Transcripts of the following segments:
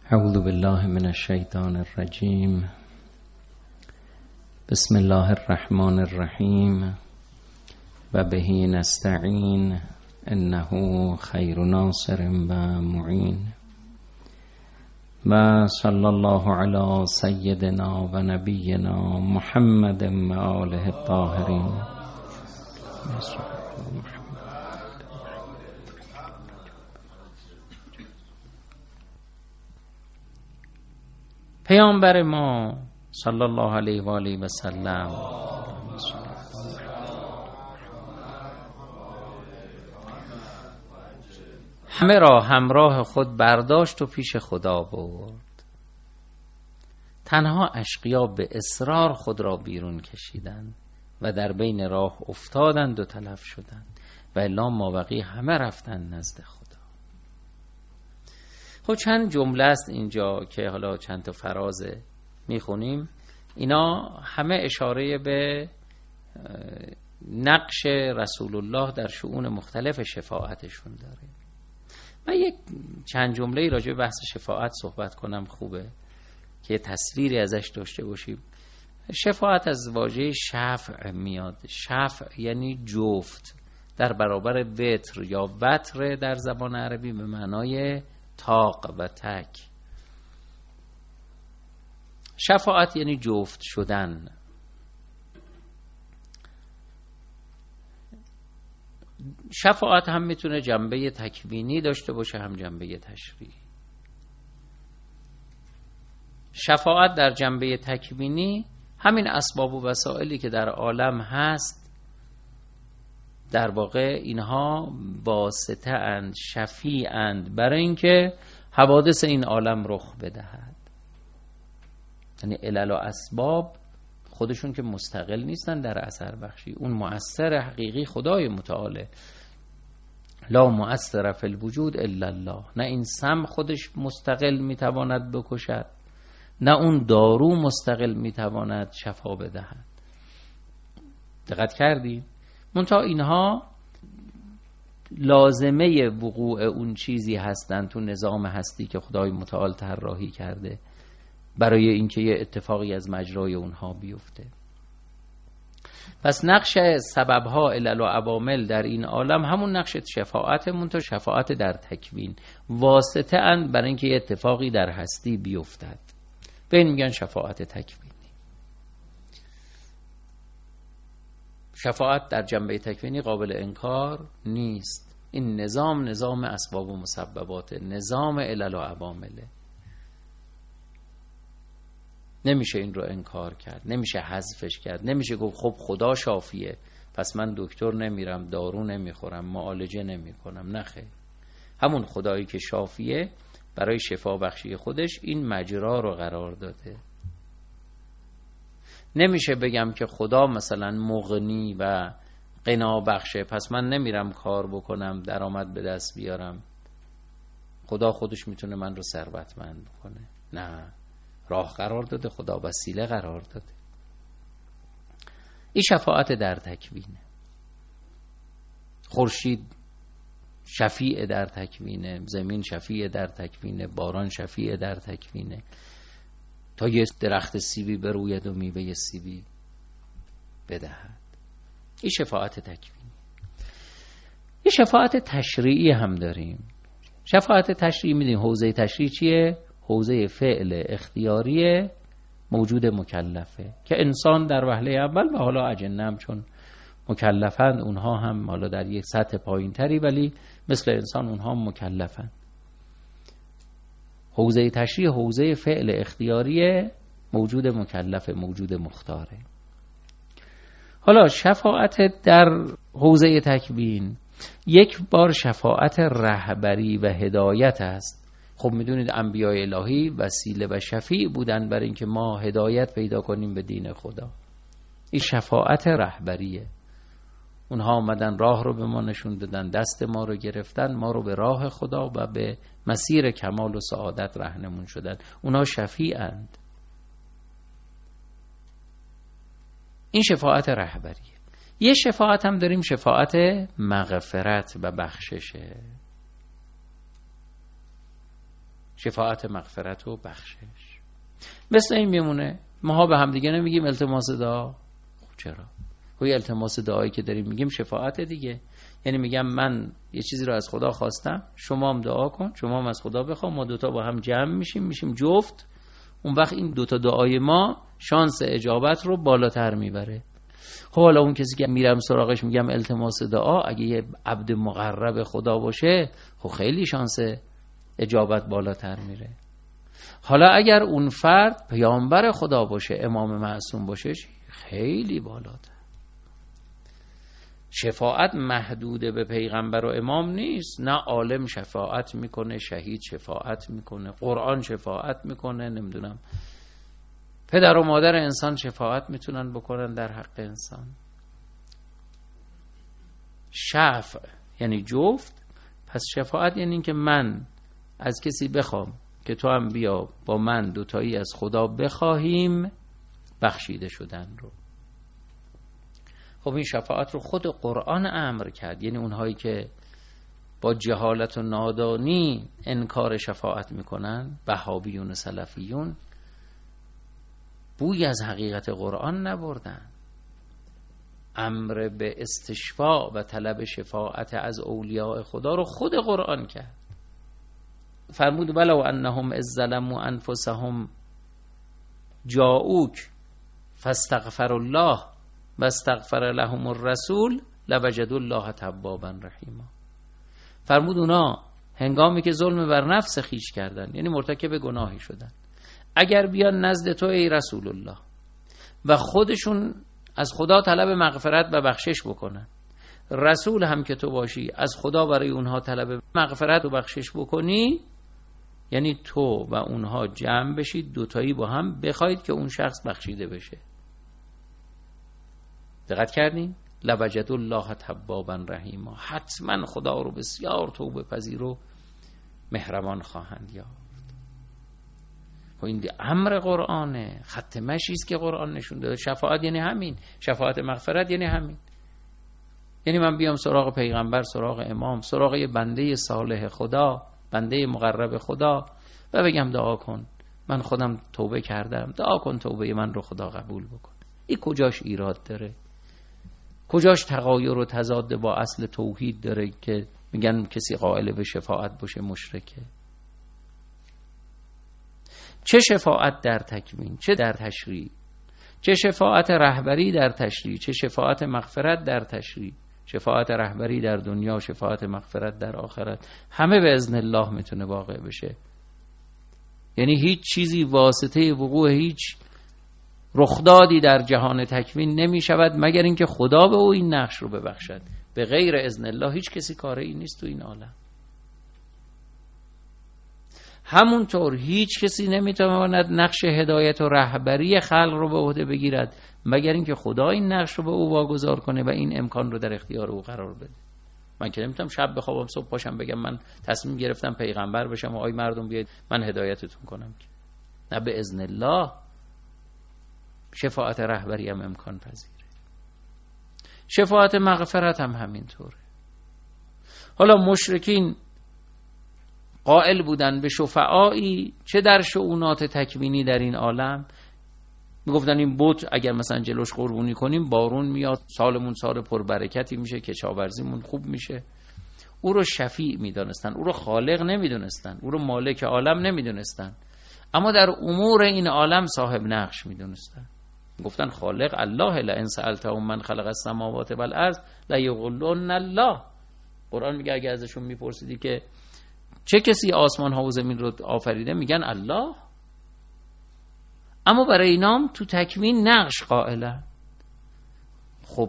اعوذ بالله من الشیطان الرجیم. بسم الله الرحمن الرحیم و به نستعین انه خیر ناصر و معین و صلی الله علی سیدنا و نبینا محمد و آله الطاهرین. پیامبر ما صلی الله علیه و آله و سلم همه را همراه خود برداشت و پیش خدا برد. تنها اشقیا به اصرار خود را بیرون کشیدند و در بین راه افتادند و تلف شدند و الا مابقی همه رفتند نزد خدا. خب چند جمله است اینجا که حالا چند تا فرازه میخونیم. اینا همه اشاره به نقش رسول الله در شؤون مختلف شفاعتشون داره. من یک چند جمله راجع به بحث شفاعت صحبت کنم، خوبه که تصویری ازش داشته باشیم. شفاعت از واژه شفع میاد. شفع یعنی جفت در برابر وتر یا وتر در زبان عربی به معنای تاق و تک. شفاعت یعنی جفت شدن. شفاعت هم میتونه جنبه تکوینی داشته باشه، هم جنبه تشریعی. شفاعت در جنبه تکوینی همین اسباب و وسائلی که در عالم هست، در واقع اینها واسطه اند، شفیع اند برای اینکه حوادث این عالم رخ بدهد. یعنی علل و اسباب خودشون که مستقل نیستن در اثر بخشی. اون مؤثر حقیقی خدای متعاله. لا مؤثر فی الوجود الا الله. نه این سم خودش مستقل میتواند بکشد، نه اون دارو مستقل میتواند شفا بدهد. دقت کردی؟ منتها اینها لازمه وقوع اون چیزی هستند تو نظام هستی که خدای متعال طراحی کرده برای اینکه یه اتفاقی از مجرای اونها بیفته. پس نقش سببها علل و عوامل در این عالم همون نقش شفاعت، منتها شفاعت در تکوین، واسطه اند برای اینکه یه اتفاقی در هستی بیفتد. به این میگن شفاعت تکوینی. شفاعت در جنبه تکوینی قابل انکار نیست. این نظام اسباب و مسببات، نظام علل و عوامله. نمیشه این رو انکار کرد، نمیشه حذفش کرد، نمیشه گفت خب خدا شافیه پس من دکتر نمیرم، دارو نمیخورم، معالجه نمیکنم. نه خیر، همون خدایی که شافیه برای شفا بخشی خودش این مجرا رو قرار داده. نمیشه بگم که خدا مثلا مغنی و غنا بخشه پس من نمیرم کار بکنم درآمد به دست بیارم، خدا خودش میتونه من رو ثروتمند بکنه. نه، راه قرار داده خدا، وسیله قرار داده. این شفاعت در تکوینه. خورشید شفیع در تکوینه، زمین شفیع در تکوینه، باران شفیع در تکوینه تا یه درخت سیبی بروید و میوه سیبی بدهد. این شفاعت تکوینی. یه شفاعت تشریعی هم داریم. شفاعت تشریعی میدونیم حوزه تشریع چیه؟ حوزه فعل اختیاری موجود مکلفه که انسان در وهله اول و حالا اجنه هم چون مکلفند اونها هم حالا در یک سطح پایین تری ولی مثل انسان اونها هم مکلفند. حوزه تشریع حوزه فعل اختیاری موجود مکلف، موجود مختاره. حالا شفاعت در حوزه تکوین یک بار شفاعت رهبری و هدایت است. خب میدونید انبیاء الهی وسیله و شفیع بودن برای اینکه ما هدایت پیدا کنیم به دین خدا. این شفاعت رهبریه. اونها آمدن راه رو به ما نشون دادن، دست ما رو گرفتن، ما رو به راه خدا و به مسیر کمال و سعادت راهنمون شدن. اونها شفیعند. این شفاعت رهبریه. یه شفاعت هم داریم، شفاعت مغفرت و بخششه. شفاعت مغفرت و بخشش. مثل این میمونه ماها به هم دیگه نمیگیم التماس دعا. خب چرا؟ خب التماس دعایی که داریم میگیم شفاعت دیگه. یعنی میگم من یه چیزی رو از خدا خواستم، شما هم دعا کن، شما هم از خدا بخوا، ما دوتا با هم جمع میشیم جفت. اون وقت این دوتا دعای ما شانس اجابت رو بالاتر میبره. خب حالا اون کسی که میرم سراغش میگم التماس دعا، اگه یه عبد مقرب خدا باشه خب خیلی شانس اجابت بالاتر میره. حالا اگر اون فرد پیامبر خدا باشه، امام معصوم باشه، خیلی بالاتر. شفاعت محدود به پیغمبر و امام نیست، نه عالم شفاعت میکنه، شهید شفاعت میکنه، قرآن شفاعت میکنه، نمیدونم پدر و مادر انسان شفاعت میتونن بکنن در حق انسان. شفع یعنی جفت. پس شفاعت یعنی این که من از کسی بخوام که تو هم بیا با من دوتایی از خدا بخواهیم بخشیده شدن رو. خب این شفاعت رو خود قرآن امر کرد. یعنی اونهایی که با جهالت و نادانی انکار شفاعت میکنن، وهابیون و سلفیون، بوی از حقیقت قرآن نبردن. امر به استشفاء و طلب شفاعت از اولیاء خدا رو خود قرآن کرد. فرمود ولو انهم اذ ظلموا انفسهم جاءوک فاستغفر الله و استغفر لهم الرسول لوجدوا الله توابا رحیما. فرمود اونا هنگامی که ظلم بر نفس خیش کردن، یعنی مرتکب گناهی شدن، اگر بیان نزد تو ای رسول الله و خودشون از خدا طلب مغفرت و بخشش بکنن، رسول هم که تو باشی از خدا برای اونها طلب مغفرت و بخشش بکنی، یعنی تو و اونها جمع بشید دوتایی با هم بخواید که اون شخص بخشیده بشه. دقت کردین؟ لوجدوا الله توابا رحیما. حتما خدا رو بسیار توبه پذیر و مهربان خواهند یافت. و این امر قرآنه، خط مشی است که قرآن نشون داده. شفاعت یعنی همین، شفاعت مغفرت یعنی همین. یعنی من بیام سراغ پیغمبر، سراغ امام، سراغ یه بنده صالح خدا، بنده مقرب خدا و بگم دعا کن، من خودم توبه کردم، دعا کن توبه من رو خدا قبول بکن. این کجاش ایراد داره؟ کجاش تغایر و تضاد با اصل توحید داره که میگن کسی قائل به شفاعت باشه مشرکه؟ چه شفاعت در تکوین، چه در تشریع، چه شفاعت رهبری در تشریع، چه شفاعت مغفرت در تشریع، شفاعت رهبری در دنیا، شفاعت مغفرت در آخرت، همه به اذن الله میتونه واقع بشه. یعنی هیچ چیزی واسطه وقوع هیچ رخدادی در جهان تکوین نمی شود مگر اینکه خدا به او این نقش رو ببخشد. به غیر اذن الله هیچ کسی کاری نیست تو این عالم. همونطور هیچ کسی نمیتواند نقش هدایت و رهبری خلق رو به عهده بگیرد مگر اینکه خدا این نقش رو به او واگذار کنه و این امکان رو در اختیار او قرار بده. من که نمیتونم شب بخوابم صبح پاشم بگم من تصمیم گرفتم پیغمبر بشم و آی مردم بیاید من هدایتتون کنم. نه، به اذن الله. شفاعت رهبری هم امکان پذیره، شفاعت مغفرت هم همینطوره. حالا مشرکین قائل بودن به شفعایی چه در شؤونات تکوینی در این عالم، میگفتن این بت اگر مثلا جلوش قربونی کنیم بارون میاد، سالمون سال پربرکتی میشه، کشاورزیمون خوب میشه. او رو شفیع میدونستن، او رو خالق نمیدونستن، او رو مالک عالم نمیدونستن، اما در امور این عالم صاحب نقش میدونستن. گفتن خالق الله، لئن سألتهم من خلق السماوات والارض لیقولن الله. قرآن میگه اگه ازشون میپرسیدی که چه کسی آسمان ها و زمین رو آفریده، میگن الله. اما برای اینام تو تکوین نقش قائلن. خب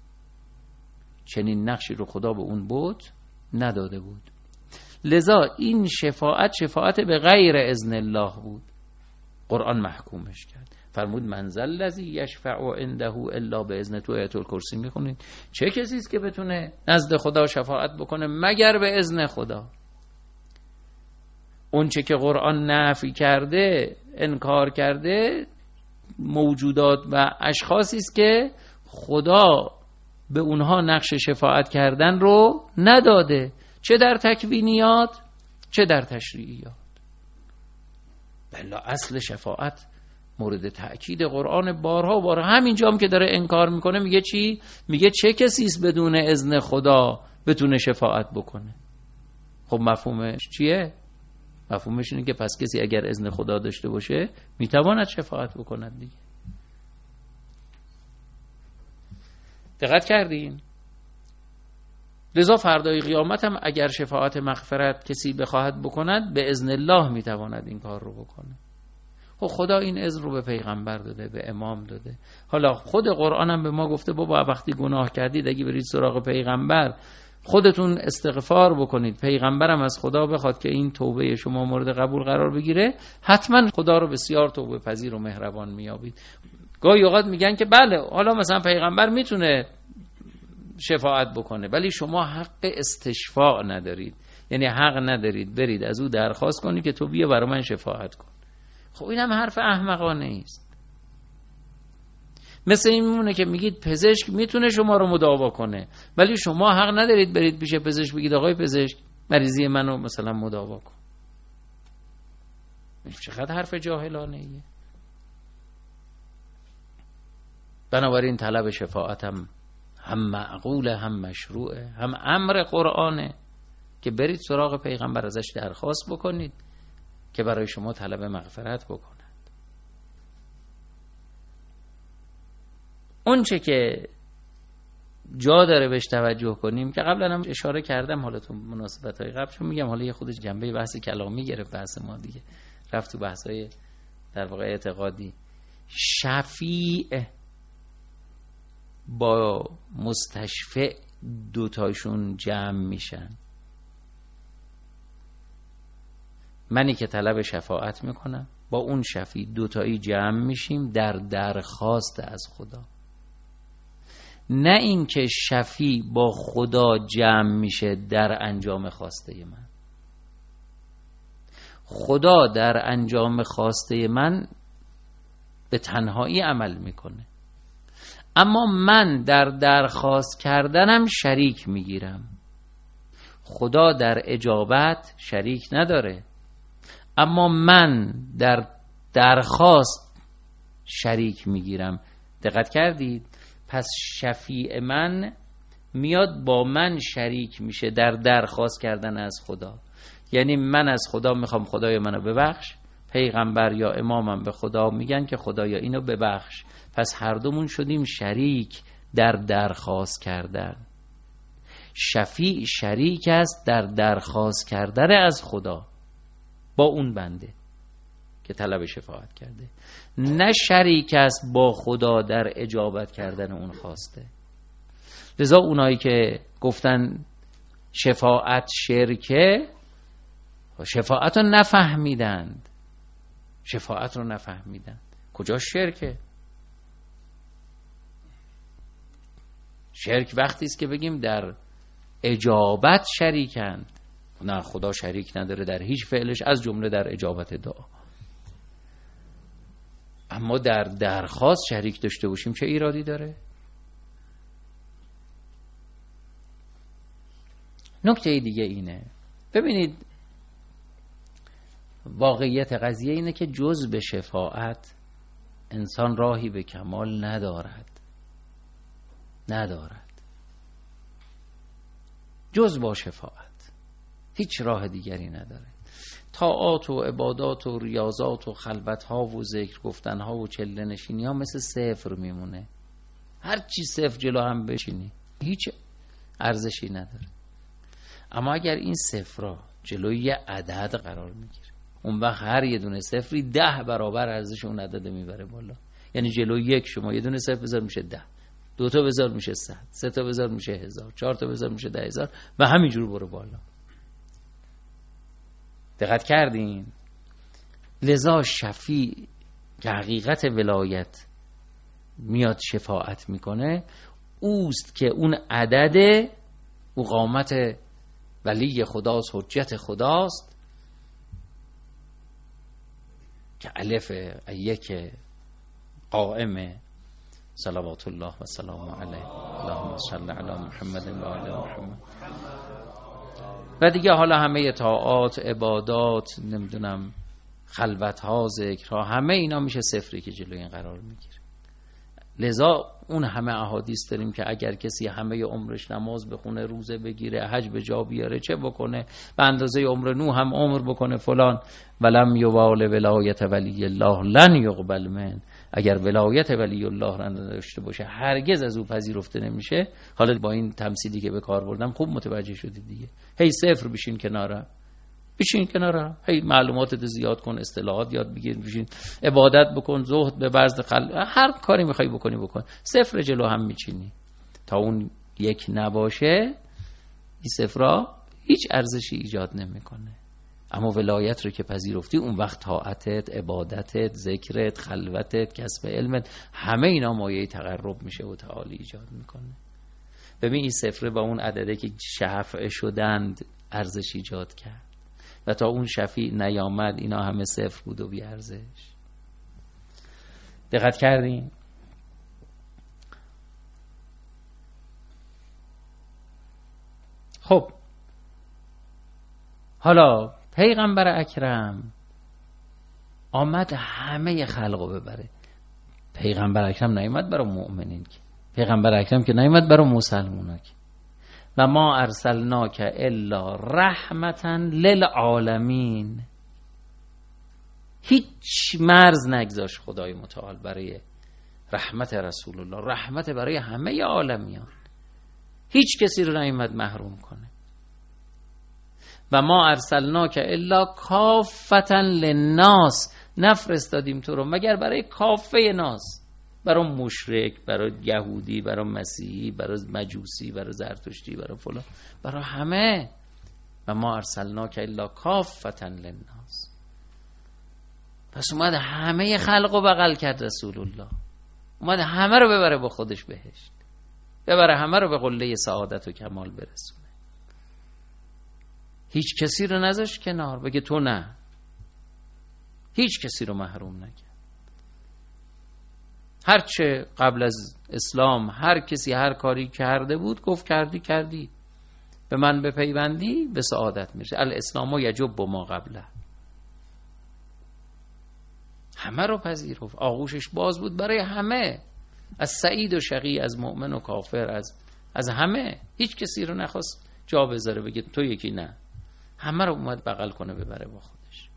چنین نقشی رو خدا به اون بت نداده بود، لذا این شفاعت به غیر اذن الله بود. قرآن محکومش کرد، فرمود من ذا الذی یشفع عنده الا باذنه. تو آیت الکرسی میخونید چه کسی است که بتونه نزد خدا شفاعت بکنه مگر به اذن خدا. اون چه که قرآن نفی کرده، انکار کرده، موجودات و اشخاصی است که خدا به اونها نقش شفاعت کردن رو نداده، چه در تکوینیات چه در تشریعیات. بلا اصل شفاعت مورد تأکید قرآن بارها همینجا هم که داره انکار میکنه میگه چی؟ میگه چه کسی است بدون اذن خدا بتونه شفاعت بکنه؟ خب مفهومش چیه؟ مفهومش اینه که پس کسی اگر اذن خدا داشته باشه میتواند شفاعت بکند دیگه. دقت کردین؟ لذا فردای قیامت هم اگر شفاعت مغفرت کسی بخواهد بکند به اذن الله میتواند این کار رو بکنه. خب خدا این اذن رو به پیغمبر داده، به امام داده. حالا خود قرآن هم به ما گفته بابا وقتی گناه کردید اگه برید سراغ پیغمبر خودتون استغفار بکنید، پیغمبرم از خدا بخواد که این توبه شما مورد قبول قرار بگیره، حتما خدا رو بسیار توبه پذیر و مهربان میابید. گاهی اوقات میگن که بله حالا مثلا پیغمبر میتونه شفاعت بکنه ولی شما حق استشفاع ندارید، یعنی حق ندارید برید از او درخواست کنید که تو بیا برای من شفاعت کن. خب این هم حرف احمقانه است. مثل این میمونه که میگید پزشک میتونه شما رو مداوا کنه ولی شما حق ندارید برید پیش پزشک بگید آقای پزشک مریضی منو مثلا مداوا کن. چقدر حرف جاهلانه ایه. بنابراین طلب شفاعت هم معقوله، هم مشروعه، هم امر قرآنه که برید سراغ پیغمبر ازش درخواست بکنید که برای شما طلب مغفرت بکند. اون چه که جا داره بهش توجه کنیم که قبلا هم اشاره کردم، حالا تو مناسبت‌های قبل چون میگم حالا یه خود جنبه بحث کلامی گرفت بحث ما دیگه رفت تو بحث‌های در واقع اعتقادی. شفیع با مستشفع دوتاشون جمع میشن. منی که طلب شفاعت میکنم با اون شفیع دوتایی جمع میشیم در درخواست از خدا، نه این که شفیع با خدا جمع میشه در انجام خواسته من. خدا در انجام خواسته من به تنهایی عمل میکنه اما من در درخواست کردنم شریک میگیرم. خدا در اجابت شریک نداره اما من در درخواست شریک میگیرم. دقت کردید؟ پس شفیع من میاد با من شریک میشه در درخواست کردن از خدا. یعنی من از خدا میخوام خدای منو ببخش، پیغمبر یا امامم به خدا میگن که خدایا اینو ببخش. پس هر دومون شدیم شریک در درخواست کردن. شفیع شریک است در درخواست کردن از خدا با اون بنده که طلب شفاعت کرده، نه شریک است با خدا در اجابت کردن اون خواسته. لذا اونایی که گفتن شفاعت شرکه، شفاعت رو نفهمیدند. شفاعت رو نفهمیدند. کجا شرکه؟ شرک وقتی است که بگیم در اجابت شریکند. نه، خدا شریک نداره در هیچ فعلش از جمله در اجابت دعا. اما در درخواست شریک داشته باشیم چه ایرادی داره؟ نکته دیگه اینه، ببینید واقعیت قضیه اینه که جز به شفاعت انسان راهی به کمال ندارد. جز با شفاعت هیچ راه دیگری نداره. طاعات و عبادات و ریاضات و خلوت‌ها و ذکر گفتن‌ها و چله نشینی‌ها مثل صفر میمونه. هر چی صفر جلو هم بشینی هیچ ارزشی نداره. اما اگر این صفرها جلوی یه عدد قرار میگیره، اون وقت هر یه دونه صفری 10 برابر ارزش اون عدد میبره بالا. یعنی جلوی یک شما یه دونه صفر بذار میشه 10، 2 تا بذار میشه 100، 3 تا بذار میشه 1000، 4 تا بذار میشه 10000 و همینجور برو بالا. دقت کردین؟ لذا شفیع که حقیقت ولایت میاد شفاعت میکنه اوست که اون عدد او قامت ولی خداست، حجت خداست که الف یک قائمه صلوات الله و سلام علیه اللهم صل علی محمد و آل محمد. و دیگه حالا همه طاعات، عبادات، نمیدونم خلوت‌ها، ذکرها، همه اینا میشه صفری که جلوی این قرار میگیره. لذا اون همه احادیث داریم که اگر کسی همه عمرش نماز بخونه، روزه بگیره، حج به جا بیاره، چه بکنه؟ به اندازه عمر نوح هم عمر بکنه فلان، ولم یوال ولایت ولی الله لن یقبل من. اگر ولایت ولی الله را نداشته باشه هرگز از او پذیرفته نمیشه. حالا با این تمثیلی که به کار بردم خوب متوجه شدید دیگه. هی صفر بشین کناره، بشین کناره، هی معلوماتت زیاد کن، اصطلاحات یاد بگیر، بشین عبادت بکن، زهد به بزد خلق، هر کاری میخوای بکنی بکن، صفر جلو هم میچینی. تا اون یک نباشه این صفرها هیچ ارزشی ایجاد نمیکنه. اما ولایت رو که پذیرفتی، اون وقت طاعتت، عبادتت، ذکرت، خلوتت، کسب علمت، همه اینا مایه تقرب میشه و تعالی ایجاد میکنه. ببین این صفره با اون عدده که شفع شدند ارزش ایجاد کرد و تا اون شفیع نیامد اینا همه صفر بود و بی ارزش. دقت کردین؟ خب حالا پیغمبر اکرم آمد همه خلقو ببره. پیغمبر اکرم نیامد برای مؤمنین که، پیغمبر اکرم که نیامد برای مسلمونا که. و ما ارسلناک الا رحمتا للعالمین. هیچ مرز نگذاشت خدای متعال برای رحمت رسول الله، رحمت برای همه عالمیان، هیچ کسی رو نیامد محروم کنه. و ما ارسلناک الا کافتا للناس، نفرستادیم تو رو مگر برای کافه ناس، برای مشرک، برای یهودی، برای مسیحی، برای مجوسی، برای زرتشتی، برای فلان، برای همه. و ما ارسلناک الا کافتا للناس. پس اومد همه خلقو بغل کرد رسول الله، اومد همه رو ببره با خودش بهشت، ببره همه رو به قله سعادت و کمال برسونه. هیچ کسی رو نذاشت کنار بگه تو نه، هیچ کسی رو محروم نکرد. هرچه قبل از اسلام هر کسی هر کاری کرده بود گفت کردی به من بپیوندی به سعادت میشه. الاسلام یجب ما قبله. همه رو پذیرفت، آغوشش باز بود برای همه، از سعید و شقی، از مؤمن و کافر، از همه. هیچ کسی رو نخواست جا بذاره بگه تو یکی نه، همه رو اومد بغل کنه ببره با خودش.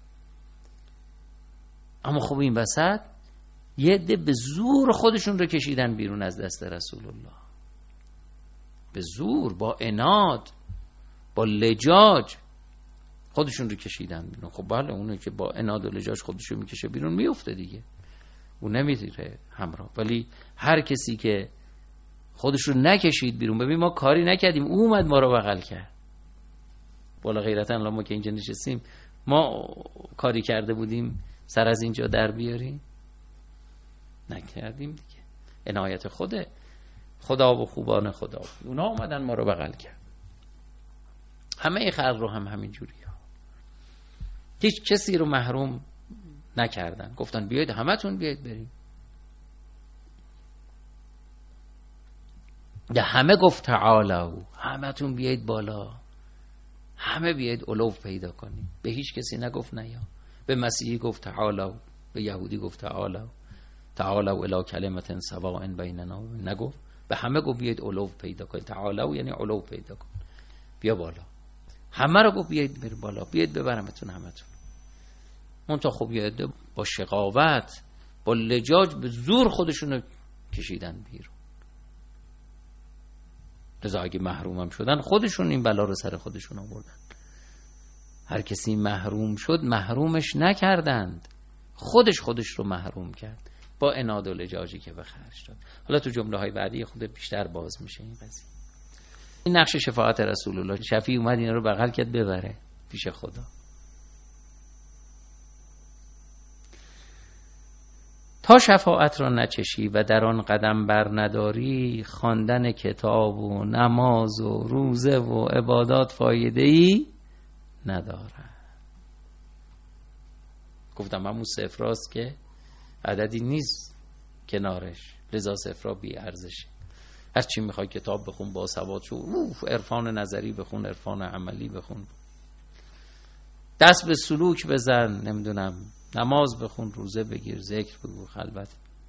اما خب این وسط یه عده به زور خودشون رو کشیدن بیرون از دست رسول الله، به زور، با عناد، با لجاج خودشون رو کشیدن بیرون. خب بله، اونو که با عناد و لجاج خودشون میکشه بیرون میفته دیگه، اون نمیذاره همراه. ولی هر کسی که خودش رو نکشید بیرون، ببین ما کاری نکردیم، او اومد ما رو بغل کرد. بالا غیرتا الان ما که اینجا نشستیم، ما کاری کرده بودیم سر از اینجا در بیاریم؟ نکردیم دیگه. عنایت خدا و خوبان خدا، اونا اومدن ما رو بغل کرد. همه خلق رو هم همین جوری ها. هیچ کسی رو محروم نکردن، گفتن بیاید همتون بیاید بریم. همه گفت تعالوا، همتون بیاید بالا، همه بیاید علو پیدا کنیم. به هیچ کسی نگفت نیا. به مسیحی گفت تعالوا، به یهودی گفت تعالوا الی کلمة سواء بیننا، نگفت. به همه گفت بیاید علو پیدا کنید. تعالوا یعنی علو پیدا کن، بیا بالا. همه رو گفت بیاید بر بالا، بیاید ببرمتون همتون. منتها خب یاد با شقاوت، با لجاج به زور خودشون رو کشیدن بیرون. لذا اگه محرومم شدن خودشون این بلا رو سر خودشون آوردن. هر کسی محروم شد محرومش نکردند، خودش رو محروم کرد با عناد و لجاجی که به خرج داد. حالا تو جمله های بعدی خود بیشتر باز میشه این قضیه. این نقش شفاعت رسول الله. شفیع اومد اینا رو بغل کرد ببره پیش خدا. تا شفاعت را نچشی و در آن قدم بر نداری، خواندن کتاب و نماز و روزه و عبادات فایده‌ای نداره. گفتم همون صفراست که عددی نیست کنارش، لذا صفرا بی ارزشه. هر چی میخوای کتاب بخون، با سواد شو، عرفان نظری بخون، عرفان عملی بخون، دست به سلوک بزن، نمیدونم نماز بخون، روزه بگیر، ذکر بگو، خلوت.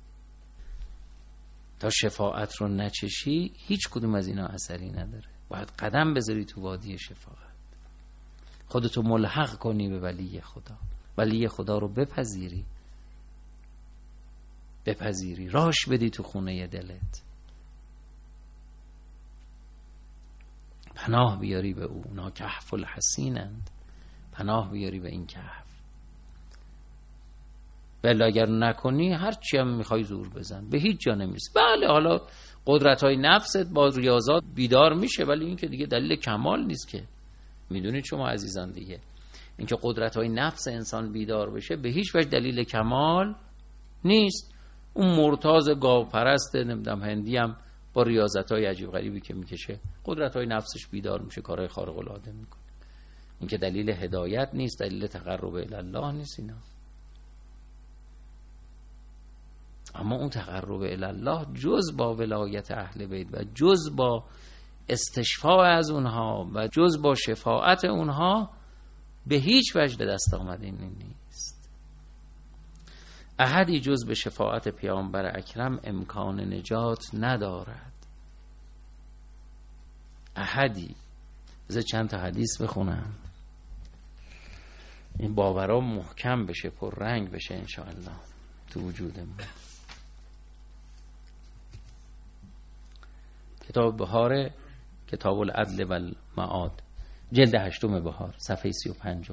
تا شفاعت رو نچشی هیچ کدوم از اینا اثری نداره. باید قدم بذاری تو وادی شفاعت، خودتو ملحق کنی به ولی خدا، ولی خدا رو بپذیری، راش بدی تو خونه دلت، پناه بیاری به او. اونا کهف الحسینند، پناه بیاری به این کهف. بله اگر نکنی هرچی هم میخوای زور بزن، به هیچ جا نمیرسی. بله حالا قدرت‌های نفست با ریاضات بیدار میشه، ولی این که دیگه دلیل کمال نیست که. میدونید شما عزیزان دیگه، این که قدرت‌های نفس انسان بیدار بشه به هیچ وجه دلیل کمال نیست. اون مرتاض گاو پرست نمیدونم هندی هم با ریاضت‌های عجیب غریبی که میکشه قدرت‌های نفسش بیدار میشه، کارهای خارق العاده میکنه. این که دلیل هدایت نیست، دلیل تقرب الی الله نیست اینا. اما اون تقرب الی الله جز با ولایت اهل بیت و جز با استشفاء از اونها و جز با شفاعت اونها به هیچ وجه دست آمدنی نیست. احدی جز به شفاعت پیامبر اکرم امکان نجات ندارد. احدی. بذار چند تا حدیث بخونم این باورا محکم بشه، پر رنگ بشه انشاءالله تو وجودمون. کتاب بهار، کتاب العدل و المعاد، جلد 8 بهار، صفحه 35.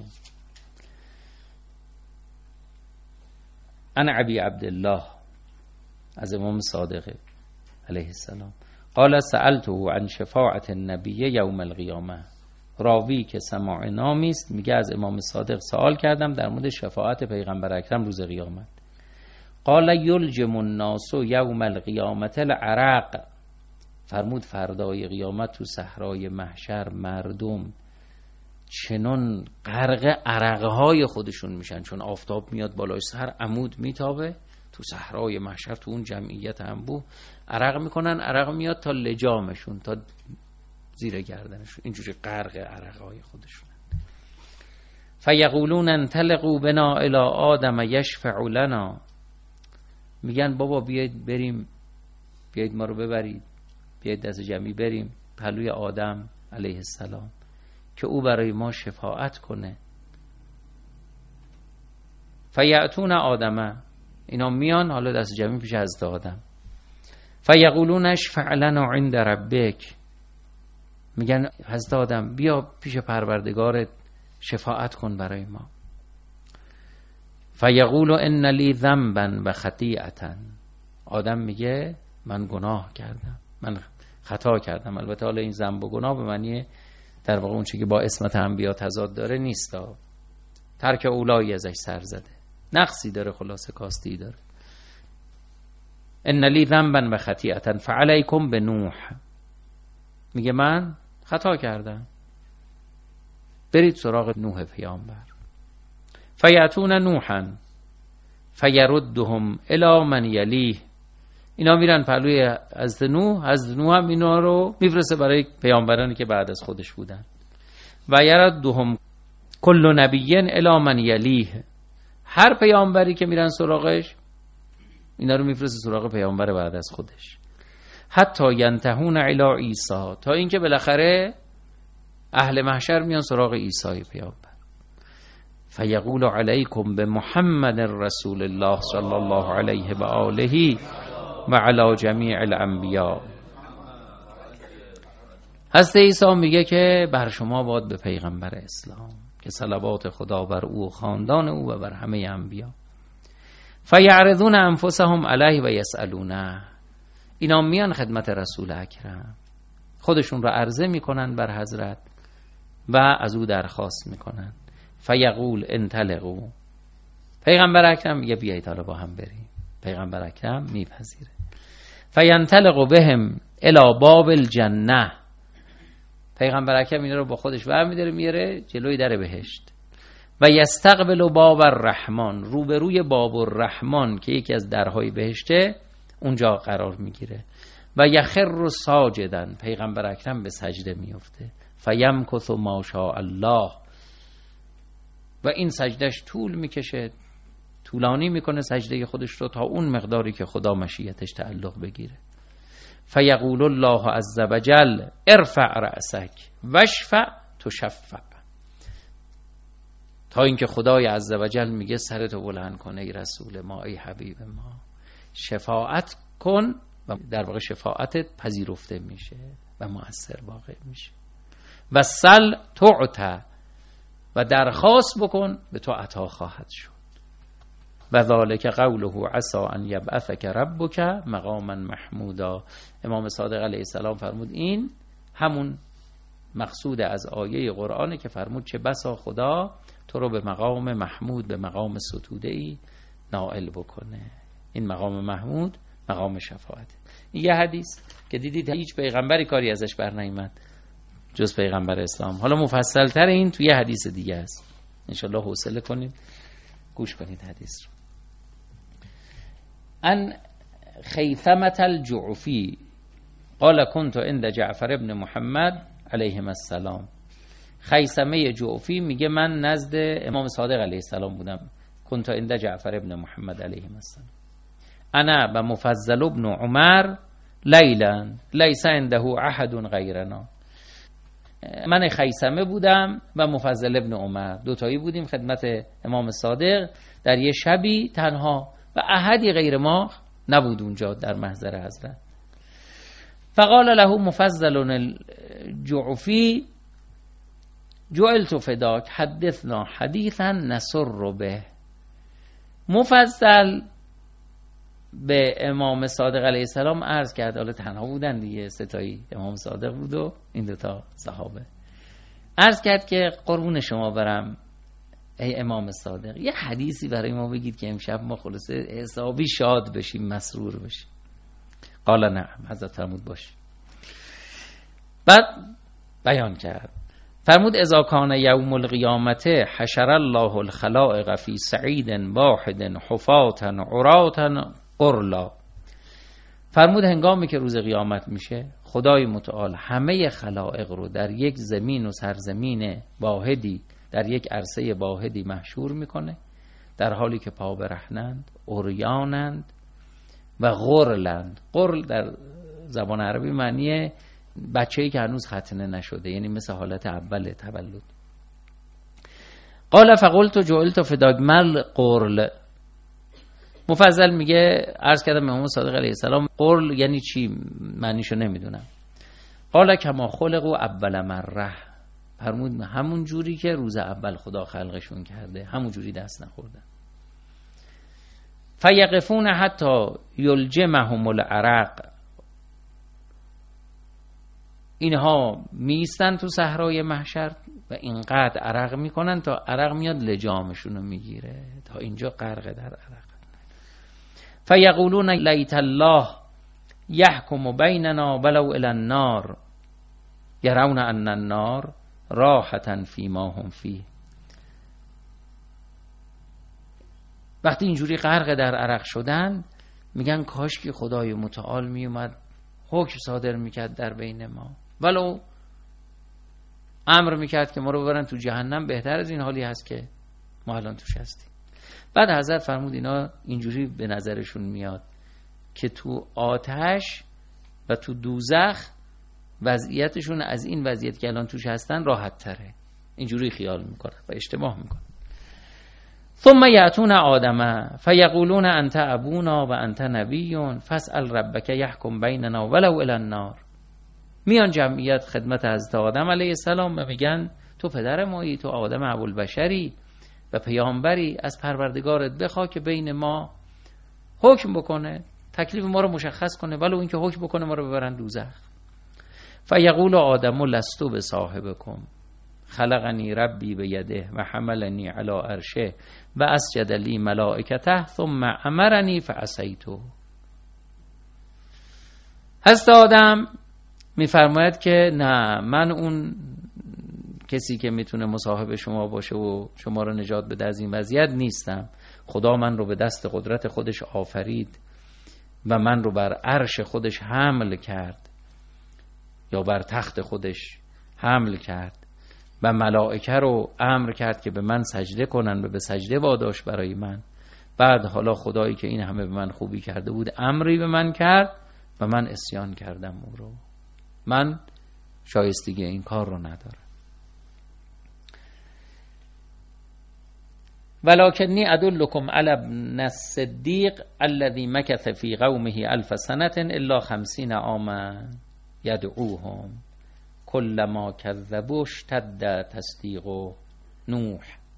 انا ابی عبدالله، از امام صادق علیه السلام، قال سألته عن شفاعت النبی یوم القیامه. راوی که سماع نامی است میگه از امام صادق سوال کردم در مورد شفاعت پیغمبر اکرم روز قیامت. قال یلجم الناس یوم القیامه العرق. فرمود فردای قیامت تو صحرای محشر مردم چنان غرق عرقهای خودشون میشن، چون آفتاب میاد بالای سر، عمود میتابه تو صحرای محشر، تو اون جمعیت انبوه عرق میکنن، عرق میاد تا لجامشون، تا زیر گردنشون، اینجوری غرق عرقهای خودشون. فیقولون انطلقوا بنا الی آدم یشفع لنا. میگن بابا بیاید بریم، بیاید ما رو ببرید، بیاید دست جمعی بریم پهلوی آدم علیه السلام که او برای ما شفاعت کنه. فیأتون آدمه، اینا میان حالا دست جمعی پیش حضرت آدم. فیقولون اشفع لنا عند ربک. میگن حضرت آدم بیا پیش پروردگارت شفاعت کن برای ما. فیقول ان لی ذنبا و خطیئه. آدم میگه من گناه کردم، من خطا کردم. البته حالا این ذنب و گناه به معنی در واقع اون چیزی که با اسمت انبیا تضاد داره نیست، ترک اولایی ازش سر زده، نقصی داره، خلاصه کاستی داره. ان لی ذنبا و خطیئه فعلیکم بنوح. میگه من خطا کردم، برید سراغ نوح پیامبر. فیأتون نوحا فیردهم الی من یلیه. اینا میرن پهلوی حضرت نوح، حضرت نوح هم اینا رو میفرسته برای پیامبرانی که بعد از خودش بودن. و یردهم کل نبی الی من یلیه. هر پیامبری که میرن سراغش اینا رو میفرسته سراغ پیامبر بعد از خودش. حتی ینتهون الی عیسی، تا اینکه بالاخره اهل محشر میان سراغ عیسی پیامبر. فیقول علیکم بمحمد رسول الله صلی الله علیه و آله و علی جمیع الانبیاء. حضرت عیسی میگه که بر شما باد به پیغمبر اسلام، که صلوات خدا بر او و خاندان او و بر همه انبیا. فیعرضون انفسهم علیه و یسألونه. اینا میان خدمت رسول اکرم، خودشون رو عرضه میکنن بر حضرت و از او درخواست میکنن. فیقول انطلقوا. پیغمبر اکرم میگه بیایید حالا با هم بریم. پیغمبر اکرم میپذیره. فینطلق بهم الی باب الجنه. پیغمبر اکرم اینا رو با خودش برمی‌داره میاره جلوی در بهشت. و یستقبل باب الرحمن، روبروی باب الرحمن که یکی از درهای بهشته اونجا قرار میگیره. و یخر ساجدا، پیغمبر اکرم به سجده میفته. فیمکث ما شاء الله، 40 روز و این سجدش طول میکشه، طولانی میکنه سجده خودش رو تا اون مقداری که خدا مشیتش تعلق بگیره. فیقول الله عز وجل ارفع رأسک واشفع تشفع، تا اینکه خدای عز وجل میگه سرتو بلند کن ای رسول ما، ای حبیب ما، شفاعت کن و در واقع شفاعتت پذیرفته میشه و مؤثر واقع میشه. و سل تعطى، و درخواست بکن به تو عطا خواهد شد. و ذالک قوله عسى ان یبعثک ربک مقاما محمودا. امام صادق علیه السلام فرمود این همون مقصود از آیه قرآنه که فرمود چه بسا خدا تو رو به مقام محمود، به مقام ستوده‌ای نائل بکنه. این مقام محمود مقام شفاعت. این یه حدیث که دیدید هیچ پیغمبری کاری ازش بر نیامد جز پیغمبر اسلام. حالا مفصل تر این توی یه حدیث دیگه است، انشالله حوصله کنید گوش کنید حدیث رو. ان خیثمة الجعفی قال كنت عند جعفر ابن محمد علیهم السلام. خیثمه جعفی میگه من نزد امام صادق علیه السلام بودم. كنت عند جعفر ابن محمد علیهم السلام انا و مفضل ابن عمر لیلا لیس عنده احد غیرنا. من خیثمه بودم و مفضل ابن عمر، دوتایی بودیم خدمت امام صادق در یه شبی تنها و احدی غیر ما نبود اونجا در محضر حضرت. فقال له مفضل الجعفی جعلت فداک حدثنا حدیثا نسر به. مفضل به امام صادق علیه السلام عرض کرد، حالا تنها بودن دیگه، ستایی امام صادق بود و این دوتا صحابه، عرض کرد که قربون شما برم ای امام صادق یه حدیثی برای ما بگید که امشب ما خلاصه حسابی شاد بشیم، مسرور بشیم. قال نعم، حضرت فرمود باش. بعد بیان کرد، فرمود اذا کان یوم القیامت حشر الله الخلائق فی سعید واحد حفاة عراة غرلا. فرمود هنگامی که روز قیامت میشه خدای متعال همه خلائق رو در یک زمین و سرزمین واحدی، در یک عرصه واحدی محشور میکنه، در حالی که پا برهنند، عریانند و غرلند. غرل در زبان عربی معنی بچه‌ای که هنوز ختنه نشده، یعنی مثل حالت اول تولد. قال فقلت جعلت فداک مل غرل. مفضل میگه عرض کردم امام صادق علیه السلام غرل یعنی چی، معنیشو نمیدونم. قال کما خلقوا اول مره. فرمود همون جوری که روز اول خدا خلقشون کرده همون جوری دست نخوردن. فیقفون حتی یلجمهم العرق. اینها میستن تو صحرای محشر و اینقدر عرق میکنن تا عرق میاد لجامشون رو میگیره، تا اینجا غرق در عرق. فیقولون لیت الله یحکم بیننا ولو الی النار یرون ان النار راحة فیما هم فیه. وقتی اینجوری غرق در عرق شدن میگن کاش که خدای متعال میومد حکم صادر میکرد در بین ما، ولو امر میکرد که ما رو ببرن تو جهنم، بهتر از این حالی هست که ما الان توش هستیم. بعد حضرت فرمود اینا اینجوری به نظرشون میاد که تو آتش و تو دوزخ وضعیتشون از این وضعیت که الان توش هستن راحت تره، اینجوری خیال میکنن و اشتباه میکنن. ثم یأتون آدم فیقولون انت ابونا و انت نبی فاسأل ربک یحکم بیننا ولو الی النار. میان جمعیت خدمت حضرت آدم علیه السلام و میگن تو پدر مایی، تو آدم ابوالبشری و پیامبری، از پروردگارت بخوا که بین ما حکم بکنه، تکلیف ما رو مشخص کنه، ولو اینکه حکم بکنه ما رو ببرن دوزخ. فیقول آدم لست بصاحبکم خلقنی ربی بیده و حملنی علی عرشه و اسجد لی ملائکته ثم امرنی فعصیته. حضرت آدم میفرماید که نه، من اون کسی که میتونه مصاحب شما باشه و شما رو نجات بده از این وضعیت نیستم. خدا من رو به دست قدرت خودش آفرید و من رو بر عرش خودش حمل کرد یا بر تخت خودش حمل کرد و ملائکه رو امر کرد که به من سجده کنن و به سجده واداشت برای من. بعد حالا خدایی که این همه به من خوبی کرده بود امری به من کرد و من عصیان کردم او رو. من شایستگی این کار رو ندارم. ولکنی ادلکم علی ابن الصدیق الذی مکث فی قومه 1000 سنة الا 50 عاما یدعوهم کلما کذبوا اشتد تصدیق نوح.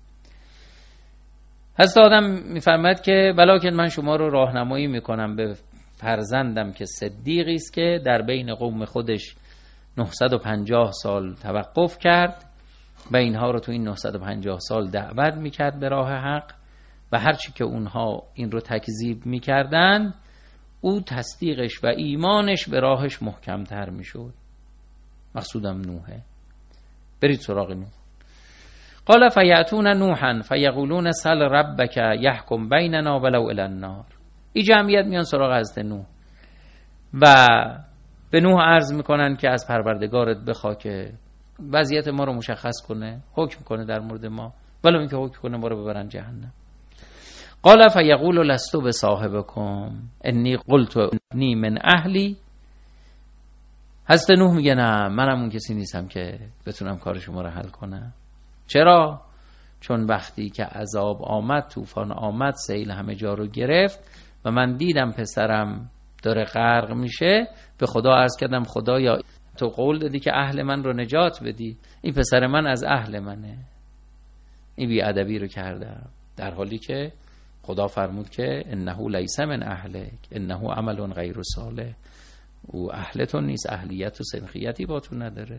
حضرت آدم میفرماید که ولکن من شما رو راهنمایی میکنم به فرزندم که صدیقی است که در بین قوم خودش 950 سال توقف کرد و اینها رو تو این 950 سال دعوت میکرد به راه حق و هرچی که اونها این رو تکذیب میکردن او تصدیقش و ایمانش به راهش محکمتر میشد. مقصودم نوحه. برید سراغ نوح. قال فیأتون نوحا فیقولون سل ربک یحکم بیننا ولو الی النار. این جمعیت میان سراغ حضرت نوح و به نوح عرض میکنن که از پروردگارت بخوا که وضعیت ما رو مشخص کنه، حکم کنه در مورد ما، ولو اینکه حکم کنه ما رو ببرن جهنم. قال فیقول لست بصاحبکم انی قلت انی من اهلی. حضرت نوح میگه نه، منم اون کسی نیستم که بتونم کار شما رو حل کنم. چرا؟ چون وقتی که عذاب آمد، طوفان آمد، سیل همه جا رو گرفت و من دیدم پسرم داره غرق میشه، به خدا عرض کردم خدایا تو قول دادی که اهل من رو نجات بدی، این پسر من از اهل منه. این بیادبی رو کردم، در حالی که خدا فرمود که انه لیس من اهلک انه عمل غیر صالح. او اهلتون نیست، اهلیت و سنخیتی با تو نداره.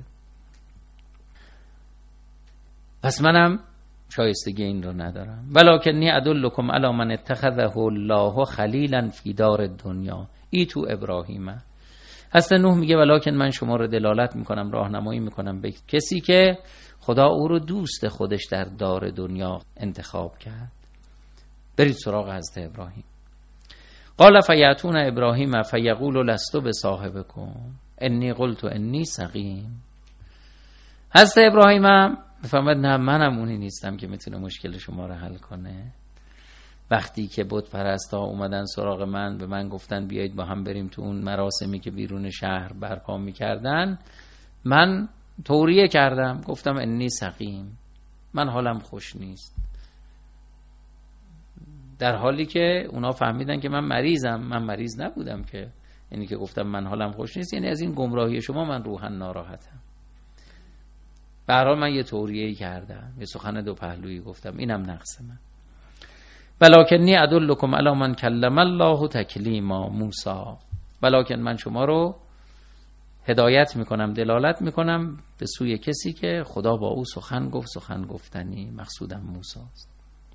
پس منم شایستگی این رو ندارم. ولکنی ادلکم علی من اتخذه الله خلیلا فی دار الدنیا ایتو ابراهیم. حضرت نوح میگه ولکن من شما رو دلالت میکنم، راهنمایی میکنم به کسی که خدا او رو دوست خودش در دار دنیا انتخاب کرد. برید سراغ حضرت ابراهیم. قال فیأتون ابراهیم فیقول لست بصاحبکم انی قلت انی سقیم. حضرت ابراهیم هم بفهمد نه، منم اونی نیستم که میتونه مشکل شما رو حل کنه. وقتی که بت پرستا اومدن سراغ من، به من گفتن بیایید با هم بریم تو اون مراسمی که بیرون شهر برپا میکردن، من توریه کردم، گفتم انی سقیم، من حالم خوش نیست. در حالی که اونا فهمیدن که من مریضم. من مریض نبودم که، یعنی که گفتم من حالم خوش نیست یعنی از این گمراهی شما من روحاً ناراحتم. به هر حال من یه توریه‌ای کردم، یه سخن دو پهلویی گفتم، اینم نقص من. ولکنی ادلکم علی من کلم الله تکلیما موسی. ولکن من شما رو هدایت میکنم، دلالت میکنم به سوی کسی که خدا با او سخن گفت، سخن گفتنی، مقصودم موسی است.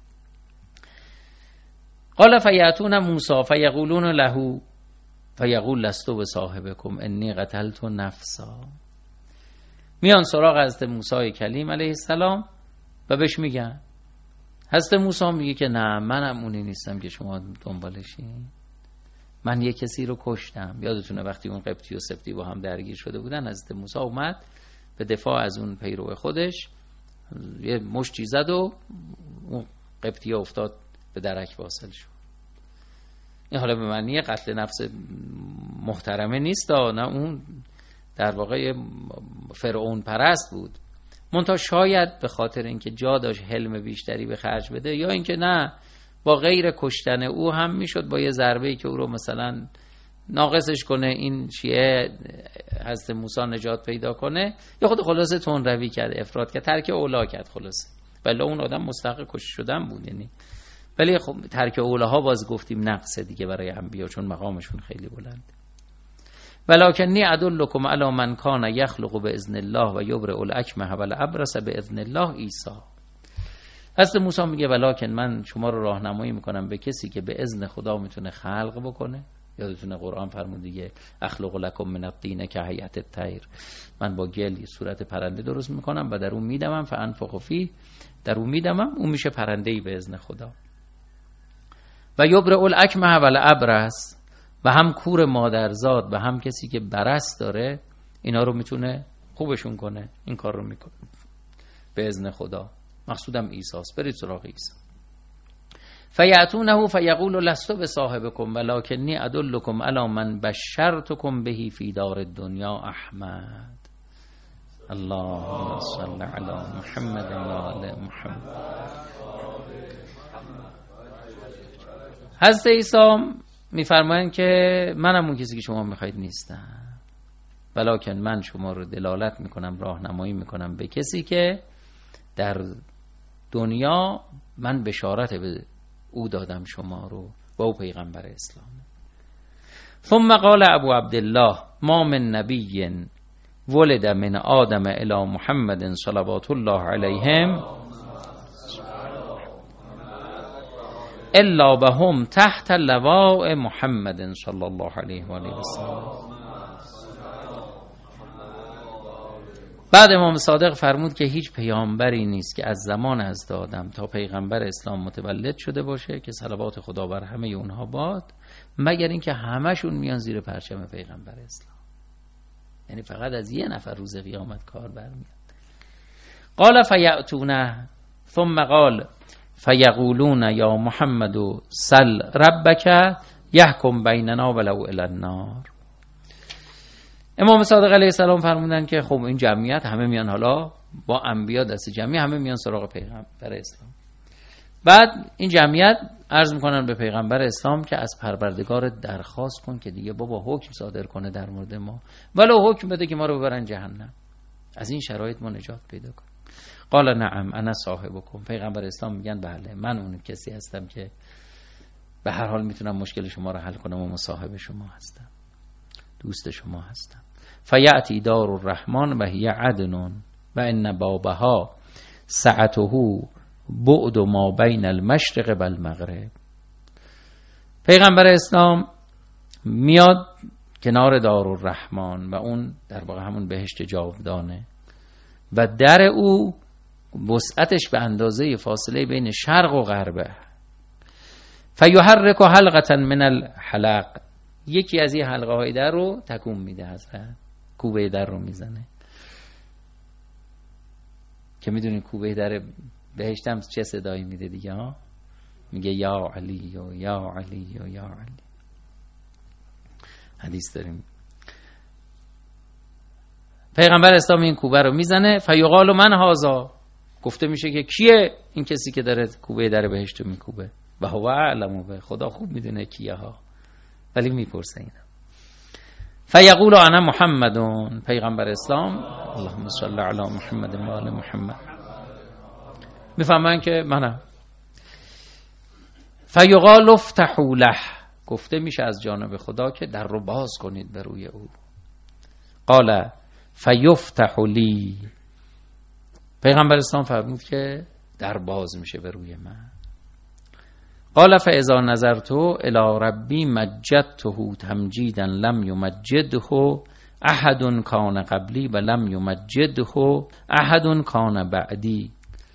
قال فیأتون موسی فیقولون له فیقول لست بصاحبکم انی قتلت نفسا. میان سراغ حضرت موسی کلیم علیه السلام و بهش میگن. حضرت موسی میگه که نه، منم اونی نیستم که شما دنبالشین. من یه کسی رو کشتم. یادتونه وقتی اون قبطی و سبطی با هم درگیر شده بودن، حضرت موسی اومد به دفاع از اون پیرو خودش، یه مشتی زد و اون قبطی افتاد به درک واصل شد. این حالا به معنی قتل نفس محترمه نیست، نه، اون در واقع فرعون پرست بود. منتها شاید به خاطر اینکه جا داشت حلم بیشتری به خرج بده، یا اینکه نه، با غیر کشتن او هم میشد با یه ضربه‌ای که او رو مثلا ناقصش کنه، این شیعه حضرت موسی نجات پیدا کنه، یا خود خلاصه تون روی کرد، افراط کرد، ترک اولا کرد خلاصه. ولی اون آدم مستحق کشته شدن بود یعنی. ولی خب ترک اولاها باز گفتیم نقصه دیگه برای انبیا، چون مقامشون خیلی بلند. ولکنی ادلکم علی من کان یخلق باذن الله و یبرئ الاکمه والابرص باذن الله عیسی. حضرت موسی میگه ولکن من شما رو راهنمایی میکنم به کسی که به اذن خدا میتونه خلق بکنه. یادتونه قرآن فرمود دیگه اخلق لکم من الطین کهیئة الطیر. من با گل صورت پرنده درست میکنم و در اون میدمم، فانفخ فیه، در اون میدمم، اون میشه پرنده‌ای به اذن خدا. و یبرئ الاکمه والابرص، و هم کور مادرزاد و هم کسی که برص داره، اینا رو میتونه خوبشون کنه. این کار رو میکنه. به اذن خدا. مقصودم عیسی است، برید سراغ عیسی. فیأتونه فیقول لست بصاحبکم ولکنی ادلکم علی من بشرتکم به فی دار الدنیا احمد. اللهم صل علی محمد و آل محمد. حضرت عیسی میفرمایند که منم اون کسی که شما میخواید نیستم، ولکن من شما رو دلالت میکنم، راهنمایی میکنم به کسی که در دنیا من بشارت به او دادم شما رو، و او پیغمبر اسلام. ثم قال ابو عبدالله ما من نبی ولد من آدم الی محمد صلوات الله علیهم الا بهم تحت لواء محمد صلی الله علیه و آله و سلم. بعد امام صادق فرمود که هیچ پیامبری نیست که از زمان حضرت آدم تا پیغمبر اسلام متولد شده باشه که صلوات خدا بر همه اونها باد، مگر اینکه همشون میان زیر پرچم پیغمبر اسلام. یعنی فقط از یه نفر روز قیامت کار برمیاد. قال فیأتونه ثم قال فیقولون یا محمد سل ربک یحکم بیننا ولو الی النار. امام صادق علیه السلام فرمودن که خب این جمعیت همه میان، حالا با انبیا دست جمعی همه میان سراغ پیغمبر اسلام. بعد این جمعیت عرض میکنن به پیغمبر اسلام که از پروردگارت درخواست کن که دیگه بابا حکم صادر کنه در مورد ما، ولو حکم بده که ما رو ببرن جهنم، از این شرایط ما نجات پیدا کن. قال نعم انا صاحبکم. پیغمبر اسلام میگن بله من اون کسی هستم که به هر حال میتونم مشکل شما رو حل کنم و مصاحب شما هستم، دوست شما هستم. فیأتی دار الرحمن و هی عدن و ان بابها سعته بعد ما بین المشرق و المغرب. پیغمبر اسلام میاد کنار دار الرحمن و اون در واقع همون بهشت جاودانه و در او وسعتش به اندازه فاصله بین شرق و غربه. فیحرک حلقه من الحلق. یکی از این حلقه های در رو تکون میده، حضرت کوبه در رو میزنه که میدونین کوبه در بهشت هم چه صدایی میده دیگه ها، میگه یا علی و یا علی و یا علی. حدیث داریم. پیغمبر اسلام این کوبه رو میزنه. فیقال من هذا. گفته میشه که کیه این کسی که داره کوبه در بهشت رو میکوبه؟ و هو اعلم به. خدا خوب میدونه کیه ها، ولی میپرسه اینا. فیقول انا محمدون. پیغمبر اسلام اللهم صل علی محمد و آل محمد میفهمن که منم. فیقال افتحوا له. گفته میشه از جانب خدا که در رو باز کنید به روی او. قال فیفتح لی. پیغمبر اسلام فرمود که در باز میشه به روی من. قال فاذا نظرت الی ربی مجدته تمجیدا لم یمجده احد کان قبلی و لم یمجده احد کان بعدی.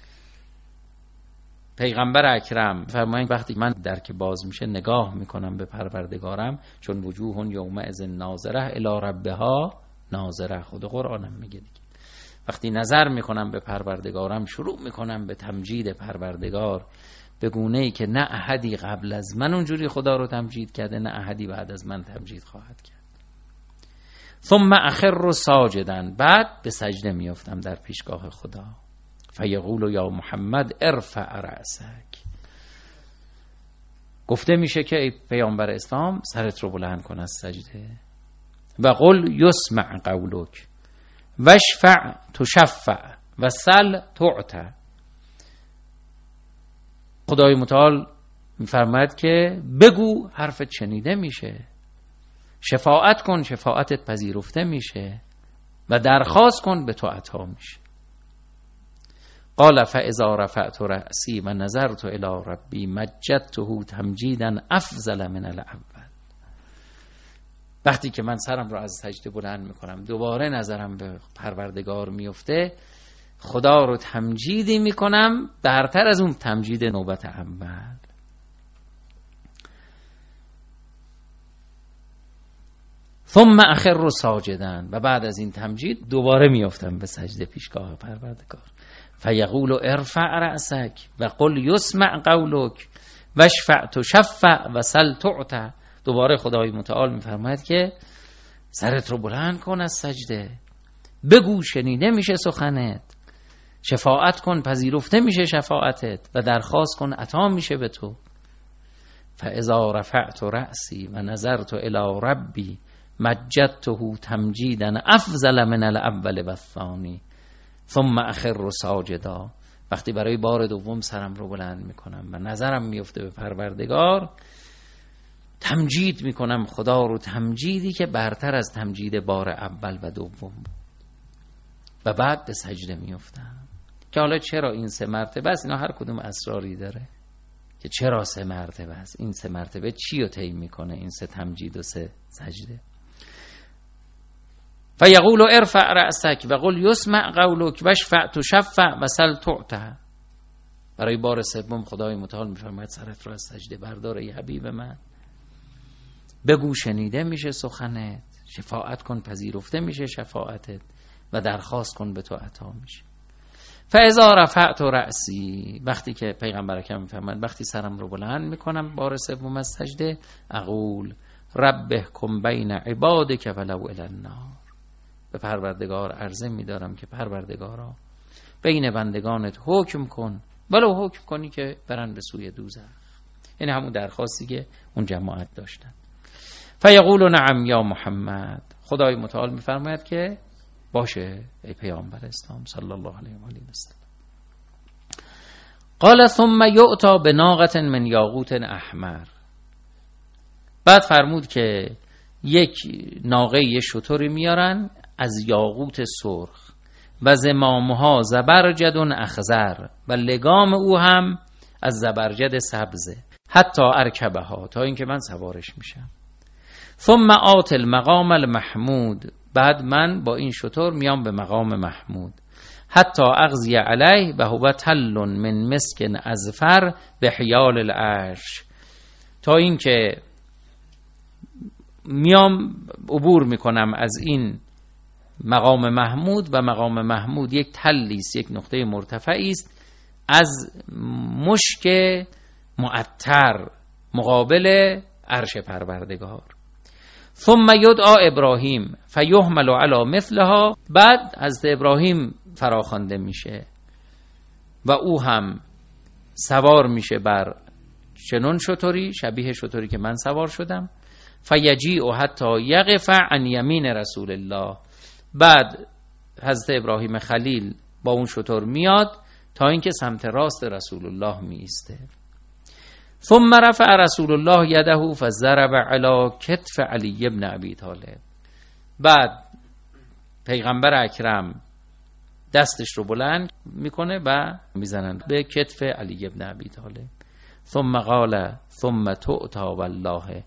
پیغمبر اکرم فرمایند وقتی من در که باز میشه نگاه میکنم به پروردگارم، چون وجوه یومئذ ناظره الی ربها ناظره. خود قرآنم میگه دیگه. وقتی نظر میکنم به پروردگارم شروع میکنم به تمجید پروردگار به گونه‌ای که نه احدی قبل از من اونجوری خدا رو تمجید کرده، نه احدی بعد از من تمجید خواهد کرد. ثم اخر ساجدا. بعد به سجده میافتم در پیشگاه خدا. فیقول یا محمد ارفع رأسک. گفته میشه که ای پیامبر اسلام سرت رو بلند کن از سجده. و قل یسمع قولک وشفع تشفع و سل تعطى. خدای متعال میفرماید که بگو حرفت شنیده میشه، شفاعت کن شفاعتت پذیرفته میشه و درخواست کن به تو عطا میشه. قال فاذا رفعت رأسی و نظرت الی ربی مجدته تمجیدا افضل من الاول. وقتی که من سرم رو از سجده بلند میکنم دوباره نظرم به پروردگار میفته، خدا رو تمجیدی میکنم برتر از اون تمجید نوبت اول. ثم اخر ساجدا. و بعد از این تمجید دوباره میافتم به سجده پیشگاه پروردگار. فیقول ارفع رأسک و قل یسمع قولک واشفع تشفع و سل تعطى. دوباره خدای متعال میفرماید که سرت رو بلند کن از سجده، بگو شنیده میشه سخنت، شفاعت کن پذیرفته میشه شفاعتت، و درخواست کن عطا میشه به تو. فاذا رفعت رأسی و نظرت الی ربی مجدته تمجیدا افضل من الاول و الثانی ثم اخر ساجدا. وقتی برای بار دوم سرم رو بلند میکنم و نظرم میفته به پروردگار، تمجید میکنم خدا رو، تمجیدی که برتر از تمجید بار اول و دوم بود، و بعد به سجده میفتم. که حالا چرا این 3 مرتبه است؟ اینا هر کدوم اسراری داره که چرا 3 مرتبه است. این 3 مرتبه چی رو طی میکنه؟ این 3 تمجید و 3 سجده. فیقول ارفع رأسک و قل یسمع قولک واشفع تشفع و سل تعطى. برای بار سوم خدای متعال میفرماید سرت رو از سجده بردار ای حبیب من، بگو شنیده میشه سخنت، شفاعت کن پذیرفته میشه شفاعتت، و درخواست کن به تو عطا میشه. فاذا رفعت رأسی، وقتی که پیغمبر اکرم میفرماید وقتی سرم رو بلند میکنم بار سوم از سجده، اقول رب احکم بین عبادک ولو الی النار. به پروردگار عرضه میدارم که پروردگارا بین بندگانت حکم کن، ولو حکم کنی که برن به سوی دوزخ. این همون درخواستی که اون جماعت داشتن. فیقول نعم یا محمد. خدای متعال میفرماید که باشه ای پیامبر اسلام صلی الله علیه و آله و سلم. قال ثم یؤتی بناقة من یاقوت احمر. بعد فرمود که یک ناقه شتری میارن از یاقوت سرخ و زمامها زبرجد اخضر و لگام او هم از زبرجد سبزه، حتی ارکبها، تا اینکه من سوارش میشم. ثم آت المقام المحمود. بعد من با این شتر میام به مقام محمود. حتی اغزی علیه و هو تل من مسک ازفر به حیال العرش. تا اینکه میام عبور میکنم از این مقام محمود، و مقام محمود یک تلیست، یک نقطه مرتفعی است از مشک معطر مقابل عرش پروردگار. ثم یدعا ابراهیم فیحمل علی مثلها. بعد حضرت ابراهیم فراخوانده میشه و او هم سوار میشه بر چنون شتری، شبیه شتری که من سوار شدم. فیجیء حتی یقف عن یمین رسول الله. بعد حضرت ابراهیم خلیل با اون شتر میاد تا اینکه سمت راست رسول الله می ایسته. ثم رفع رسول الله یده فضرب علی کتف علی ابن ابی طالب. بعد پیغمبر اکرم دستش رو بلند میکنه و میزنن به کتف علی ابن ابی طالب. ثم قال ثم تؤتی والله.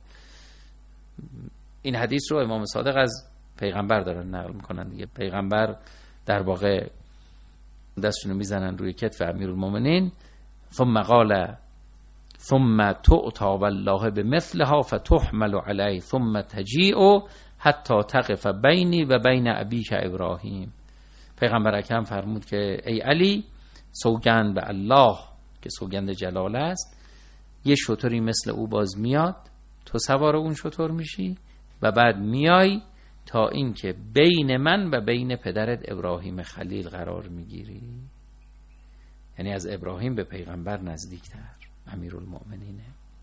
این حدیث رو امام صادق از پیغمبر دارن نقل میکنن دیگه. پیغمبر در واقع دستشون رو میزنن روی کتف امیرالمومنین. ثم قال ثم تؤتی والله بمثلها فتحمل علی ثم تجیء حتی تقف بینی و بین ابیک ابراهیم. پیغمبر اکرم فرمود که ای علی، سوگند به الله که سوگند جلال است، یه شتری مثل او باز میاد، تو سوار اون شتر میشی و بعد میای تا اینکه بین من و بین پدرت ابراهیم خلیل قرار میگیری. یعنی از ابراهیم به پیغمبر نزدیکتر، امیرالمؤمنینه.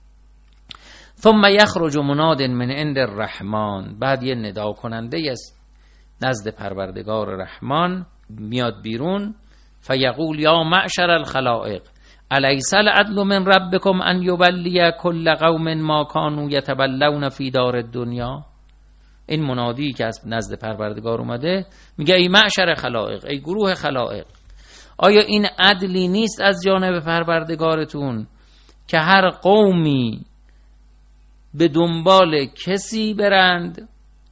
ثم یخرج مناد من عند الرحمن. بعد یه ندا کننده است نزد پروردگار رحمان میاد بیرون. فیقول یا معشر الخلائق الیس العدل من ربکم ان یولی کل قوم ما کانوا یتولون فی دار الدنیا. این منادی که از نزد پروردگار اومده میگه ای معشر خلائق، ای گروه خلائق، آیا این عدلی نیست از جانب پروردگارتون که هر قومی به دنبال کسی برند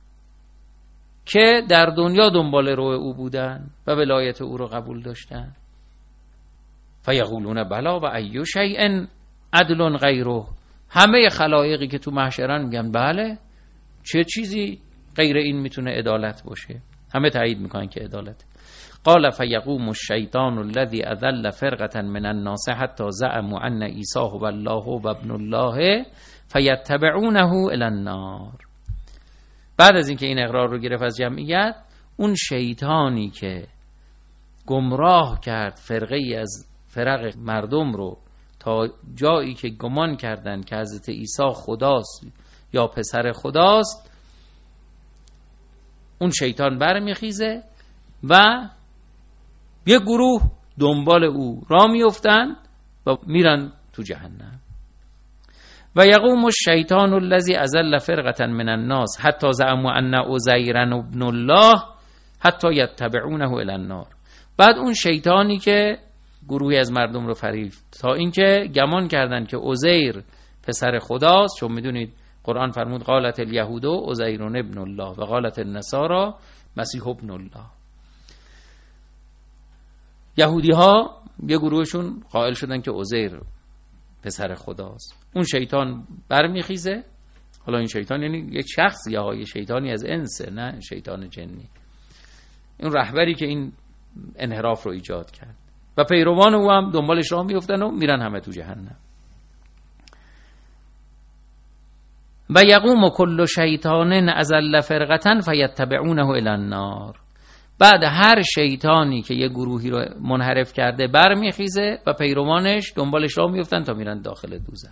که در دنیا دنبال روح او بودن و ولایت او رو قبول داشتن؟ فیقولون بلا و ای شیء عدل غیره. همه خلایقی که تو محشرن میگن بله، چه چیزی غیر این میتونه عدالت باشه؟ همه تایید میکنن که عدالت. قال فیقوم الشیطان الذی اضل فرقة من الناس حتی زعموا ان عیسی هو الله و ابن الله فیتبعونه الی النار. بعد از اینکه این اقرار رو گرفت از جمعیت، اون شیطانی که گمراه کرد فرقه ای از فرق مردم رو تا جایی که گمان کردن که حضرت عیسی خداست یا پسر خداست، اون شیطان برمیخیزه و یه گروه دنبال او را میفتن و میرن تو جهنم. و یقوم الشیطان الذی اضل فرقة من الناس حتی زعموا ان عزیر ابن الله حتی یتبعونه الی النار. بعد اون شیطانی که گروهی از مردم رو فریب تا اینکه گمان کردن که عزیر پسر خداست، چون میدونید قرآن فرمود قالت الیهود عزیر ابن الله و قالت النصارى مسیح ابن الله. یهودی ها یه گروهشون قائل شدن که عزیر پسر خداست. اون شیطان برمیخیزه. حالا این شیطان یعنی یک شخص یا یه شیطانی از انسه، نه شیطان جنی. این رهبری که این انحراف رو ایجاد کرد و پیروان او هم دنبالش راه میفتن و میرن همه تو جهنم. و یقوم کل شیطان اضل فرقة فیتبعونه الی النار. بعد هر شیطانی که یه گروهی رو منحرف کرده برمیخیزه و پیروانش دنبالش راه میفتن تا میرن داخل دوزخ.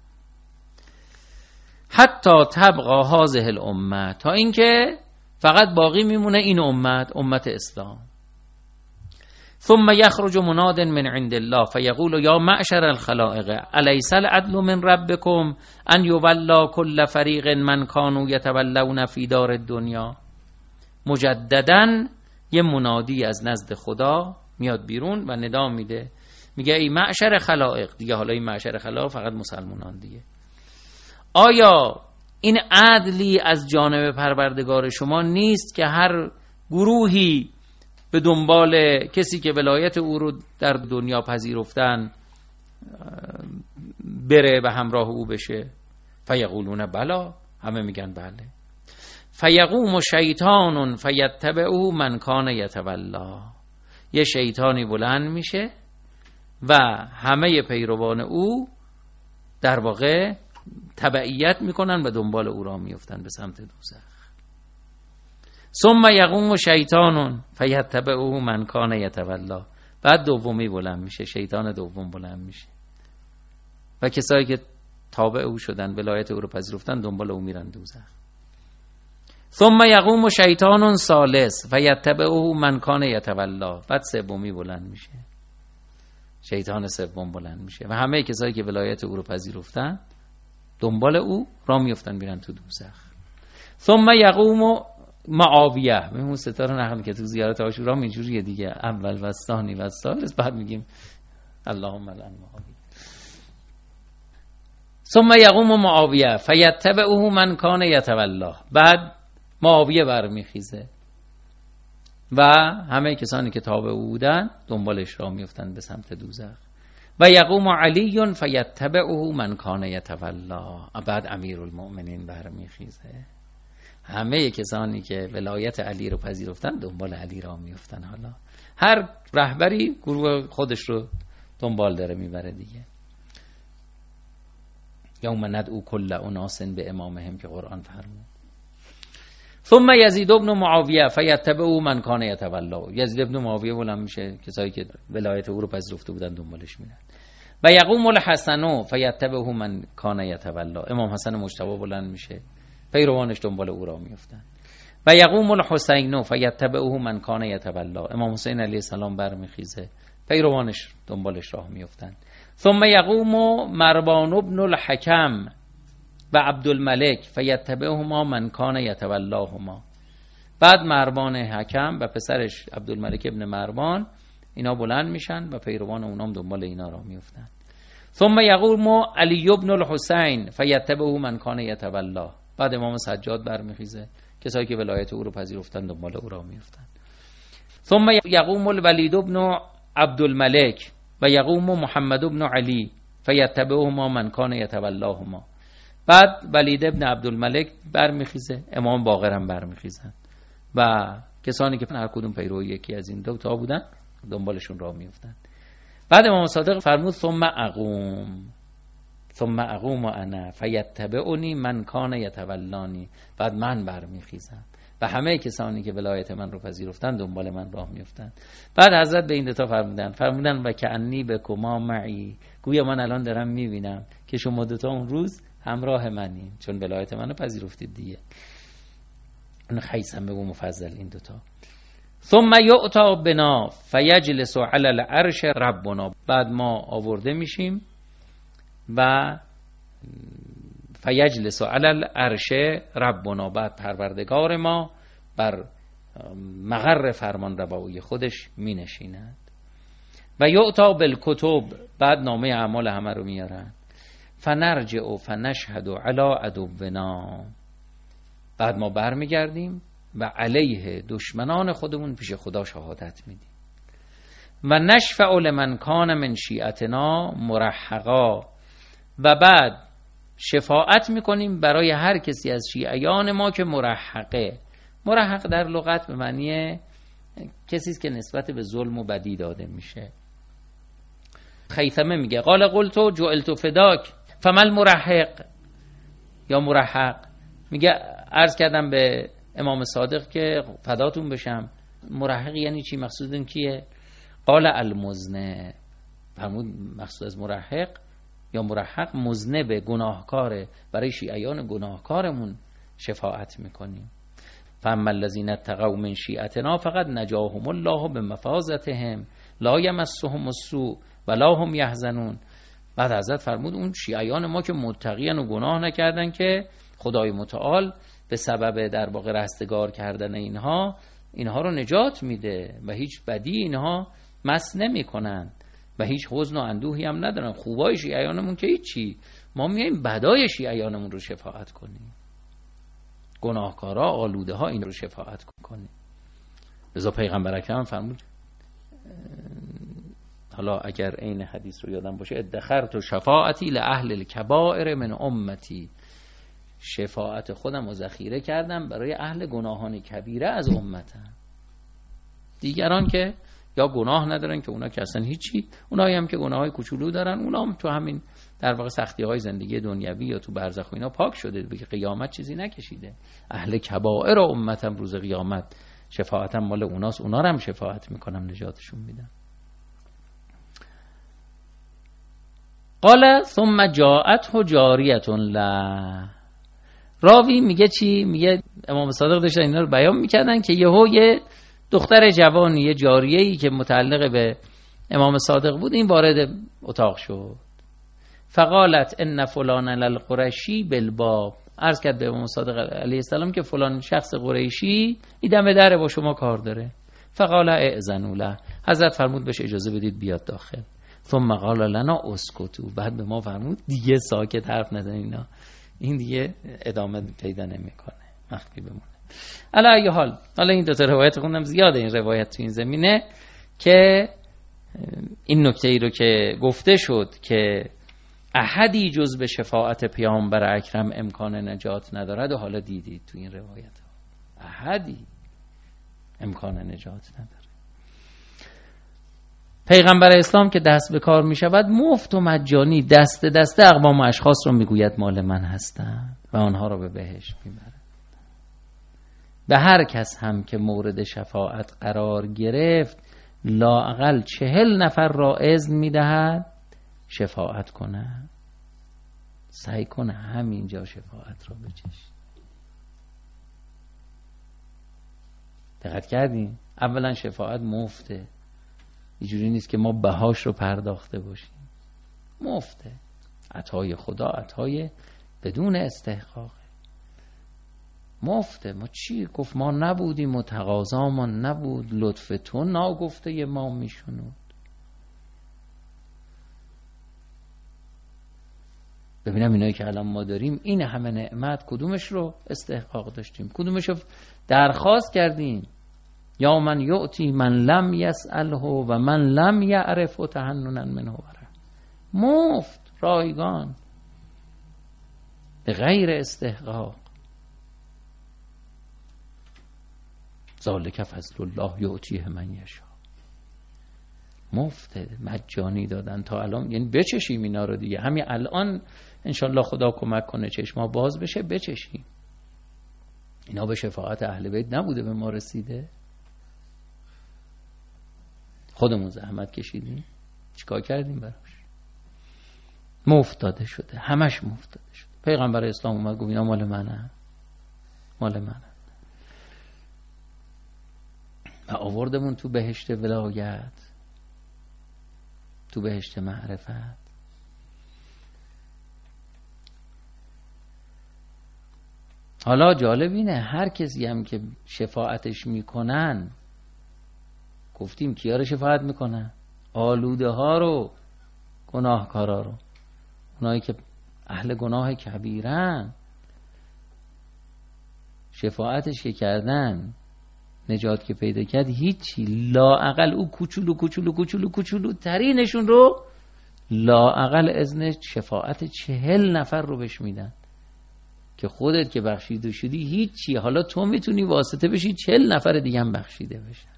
حتی تبقى هذه الامه، تا اینکه فقط باقی میمونه این امت اسلام. ثم يخرج مناد من عند الله فيقول يا معشر الخلائق أليس العدل من ربكم أن يولى كل فريق من كانوا يتولون في دار الدنيا. مجدداً یه منادی از نزد خدا میاد بیرون و ندا میده، میگه ای معشر خلائق، دیگه حالا این معشر خلائق فقط مسلمانان دیگه، آیا این عدلی از جانب پروردگار شما نیست که هر گروهی به دنبال کسی که ولایت او رو در دنیا پذیرفتن بره و همراه او بشه؟ فیقولون بلا، همه میگن بله. فیقوم شیطان فیتبعه من کان یتولا. یه شیطانی بلند میشه و همه پیروان او در واقع تبعیت میکنن و دنبال او را میفتن به سمت دوزخ. ثم یقوم شیطان فیتبعه من کان یتولا. بعد دومی بلند میشه، شیطان دوم بلند میشه و کسایی که تابع او شدن، ولایت او رو پذیرفتن، دنبال او میرن دوزخ. ثم یقوم شیطان ثالث فیتبعه من کان یتولا. بعد سومی بلند میشه، شیطان سوم بلند میشه و همه کسایی که ولایت او رو پذیرفتن دنبال او را میفتن میرن تو دوزخ. ثم یقوم معاویه، همون ستاره نقل که تو زیارت عاشورا اینجوریه دیگه، اول و ثانی و ثالث، بعد میگیم اللهم لعن معاویه. ثم یقوم معاویه فیتبعه من کان یتولا. بعد معاویه برمیخیزه و همه کسانی که تابع او بودن دنبالش را میفتن به سمت دوزخ. و یقوم علی فیتبعه من کان یتولا. بعد امیرالمؤمنین برمیخیزه، همه کسانی که ولایت علی رو پذیرفتن دنبال علی را میفتن. حالا هر رهبری گروه خودش رو دنبال داره میبره دیگه. یوم ندعو کل اناس به امامهم که قرآن فرمود. ثم یزید ابن معاویه فیتبعه من کان یتولا. یزید ابن معاویه بلند میشه، کسایی که ولایت او رو پذیرفته بودن دنبالش میرن. و یقوم الحسن فیتبعه من کان یتولا. امام حسن مجتبی بلند میشه، پیروانش دنبال او را میافتند. و یقوم الحسین فیتبعه من کان یتولا. امام حسین علیه السلام برمیخیزه، پیروانش دنبالش راه میافتند. ثم یقوم مروان ابن الحکم و عبدالملک فیتبعهما من کان یتولاهما. بعد مروان حکم و پسرش عبدالملک ابن مروان اینا بلند میشن و پیروان اونام دنبال اینا راه میافتند. ثم یقوم علی ابن الحسین فیتبعه من کان یتولا. بعد امام سجاد برمیخیزه، کسایی که ولایت او رو پذیرفتن دنبال او راه میافتند. ثم یقوم الولید ابن عبدالملک و یقوم محمد ابن علی فیتبعهما من کان یتولاهما. بعد ولید ابن عبدالملک برمیخیزه، امام باقر هم برمیخیزن و کسانی که هر کدوم پیرو یکی از این دو تا بودن دنبالشون راه میافتن. بعد امام صادق فرمود ثم اقوم انا فیتبعنی من کان یتولانی، بعد من برمیخیزم و همه کسانی که ولایت من رو پذیرفتن دنبال من راه میافتن. بعد حضرت به این دو تا فرمودن و کأنی بکما معی، گویا من الان دارم میبینم که شما دو تا اون روز همراه منین، چون ولایت منو پذیرفتید دیگه. اون خیثمه و مفضل این دو تا. ثم یؤتا بنا فیجلس علی العرش ربنا، بعد ما آورده میشیم و فیجلس علی العرش ربنا، بعد پروردگار ما بر مقر فرمان روایی خودش می نشیند. و یؤتا بالکتب، بعد نامه اعمال همه رو میارن. فنرجع فنشهد علی عدونا، بعد ما برمیگردیم و علیه دشمنان خودمون پیش خدا شهادت میدیم. و نشفع لمن کان من شیعتنا مرحقا، و بعد شفاعت میکنیم برای هر کسی از شیعیان ما که مرحقه. مرحق در لغت به معنی کسی است که نسبت به ظلم و بدی داده میشه. خیثمه میگه قال قلت جعلت فداک فمل مرحق، یا مرحق میگه عرض کردم به امام صادق که فداتون بشم، مرحق یعنی چی؟ مقصودن کیه؟ قال المذنب، فرمود مقصود از مرحق یا مرحق مذنب، گناهکاره، برای شیعیان گناهکارمون شفاعت میکنیم. فاما الذین اتقوا من شیعتنا فقد نجاهم الله بمفازتهم لا یمسهم السوء ولا هم یحزنون. بعد حضرت فرمود اون شیعیان ما که متقین و گناه نکردن که خدای متعال به سبب در واقع رستگار کردن اینها رو نجات میده و هیچ بدی اینها مس نمی کنند و هیچ حزن و اندوهی هم ندارن. خوبای شیعیانمون که هیچی، ما میایم بدای شیعیانمون رو شفاعت کنیم، گناهکارا آلوده ها این رو شفاعت کنیم. لذا پیغمبر اکرم فرمود، حالا اگر این حدیث رو یادم باشه، ادخرت شفاعتی لاهل الکبائر من امتی، شفاعت خودم رو ذخیره کردم برای اهل گناهان کبیره از امتم. دیگران که یا گناه ندارن که اونا که اصلا هیچی، اونایی هم که گناههای کوچولو دارن اونا هم تو همین در واقع سختی‌های زندگی دنیوی یا تو برزخ و اینا پاک شده، به قیامت چیزی نکشیده. اهل کبائر امتم روز قیامت شفاعتم مال اوناست، اونا رو هم شفاعت میکنم، نجاتشون میدم. قال ثم جاءته جاریه له، راوی میگه چی؟ میگه امام صادق داشتن اینا رو بیان میکردن که یه دختر جوانی، یه جاریه‌ای که متعلق به امام صادق بود، این وارد اتاق شد. فقالت ان فلان القرشی بالباب، عرض کرد به امام صادق علیه السلام که فلان شخص قریشی این دم دره با شما کار داره. فقال اذنوا له، حضرت فرمود بهش اجازه بدید بیاد داخل. ثم قال لنا اسکتوا، بعد به ما فرمود دیگه ساکت حرف نزنید، اینا این دیگه ادامه پیدا نمیکنه، مخفی بمونه. علی ای حال، حالا این دو تا روایت خوندم، زیاده این روایت تو این زمینه که این نکته ای رو که گفته شد که احدی جز به شفاعت پیامبر اکرم امکان نجات ندارد، و حالا دیدید تو این روایت ها احدی امکان نجات نداره. پیغمبر اسلام که دست به کار می شود مفت و مجانی دست دست اقوام و اشخاص رو میگوید مال من هستند و آنها رو به بهشت میبرد. به هر کس هم که مورد شفاعت قرار گرفت لااقل 40 نفر را اذن میدهد شفاعت کنه. سعی کنه همینجا شفاعت را بچش. دقت کردین؟ اولا شفاعت مفته، اینجوری نیست که ما بهاش رو پرداخته باشیم، مفته، عطای خدا، عطای بدون استحقاق، مفته. ما چی گفت؟ ما نبودیم و تقاضامان نبود، لطف تو ناگفته ما میشنود. ببینم اینایی که الان ما داریم، این همه نعمت، کدومش رو استحقاق داشتیم؟ کدومش رو درخواست کردیم؟ یا من یعطی من لم یسأله و من لم یعرف تحننا منه بره. مفت، رایگان، به غیر استحقاق. ذالک فضل الله یؤتیه من یشاء. مفت مجانی دادن تا الان، یعنی بچشیم اینا رو دیگه. همین الان انشالله خدا کمک کنه چشما باز بشه، بچشیم. اینا به شفاعت اهل بیت نبوده به ما رسیده؟ خودمون زحمت کشیدیم، چیکار کردیم براش؟ مفت داده شده، همش مفت داده شده. پیغمبر اسلام اومد گفت اینا مال منه، مال منه، و آوردمون تو بهشت ولایت، تو بهشت معرفت. حالا جالب اینه هر کسی هم که شفاعتش میکنن، گفتیم کیا رو شفاعت میکنن؟ آلوده ها رو، گناهکارا رو، اونایی که اهل گناه کبیرن. شفاعتش که کردن، نجات که پیدا کرد، هیچی، لااقل او کوچولو کوچولو کوچولو کوچولو ترینشون رو لااقل اذن شفاعت 40 نفر رو بهش میدن که خودت که بخشیده شدی هیچی، حالا تو میتونی واسطه بشی 40 نفر دیگه هم بخشیده بشن.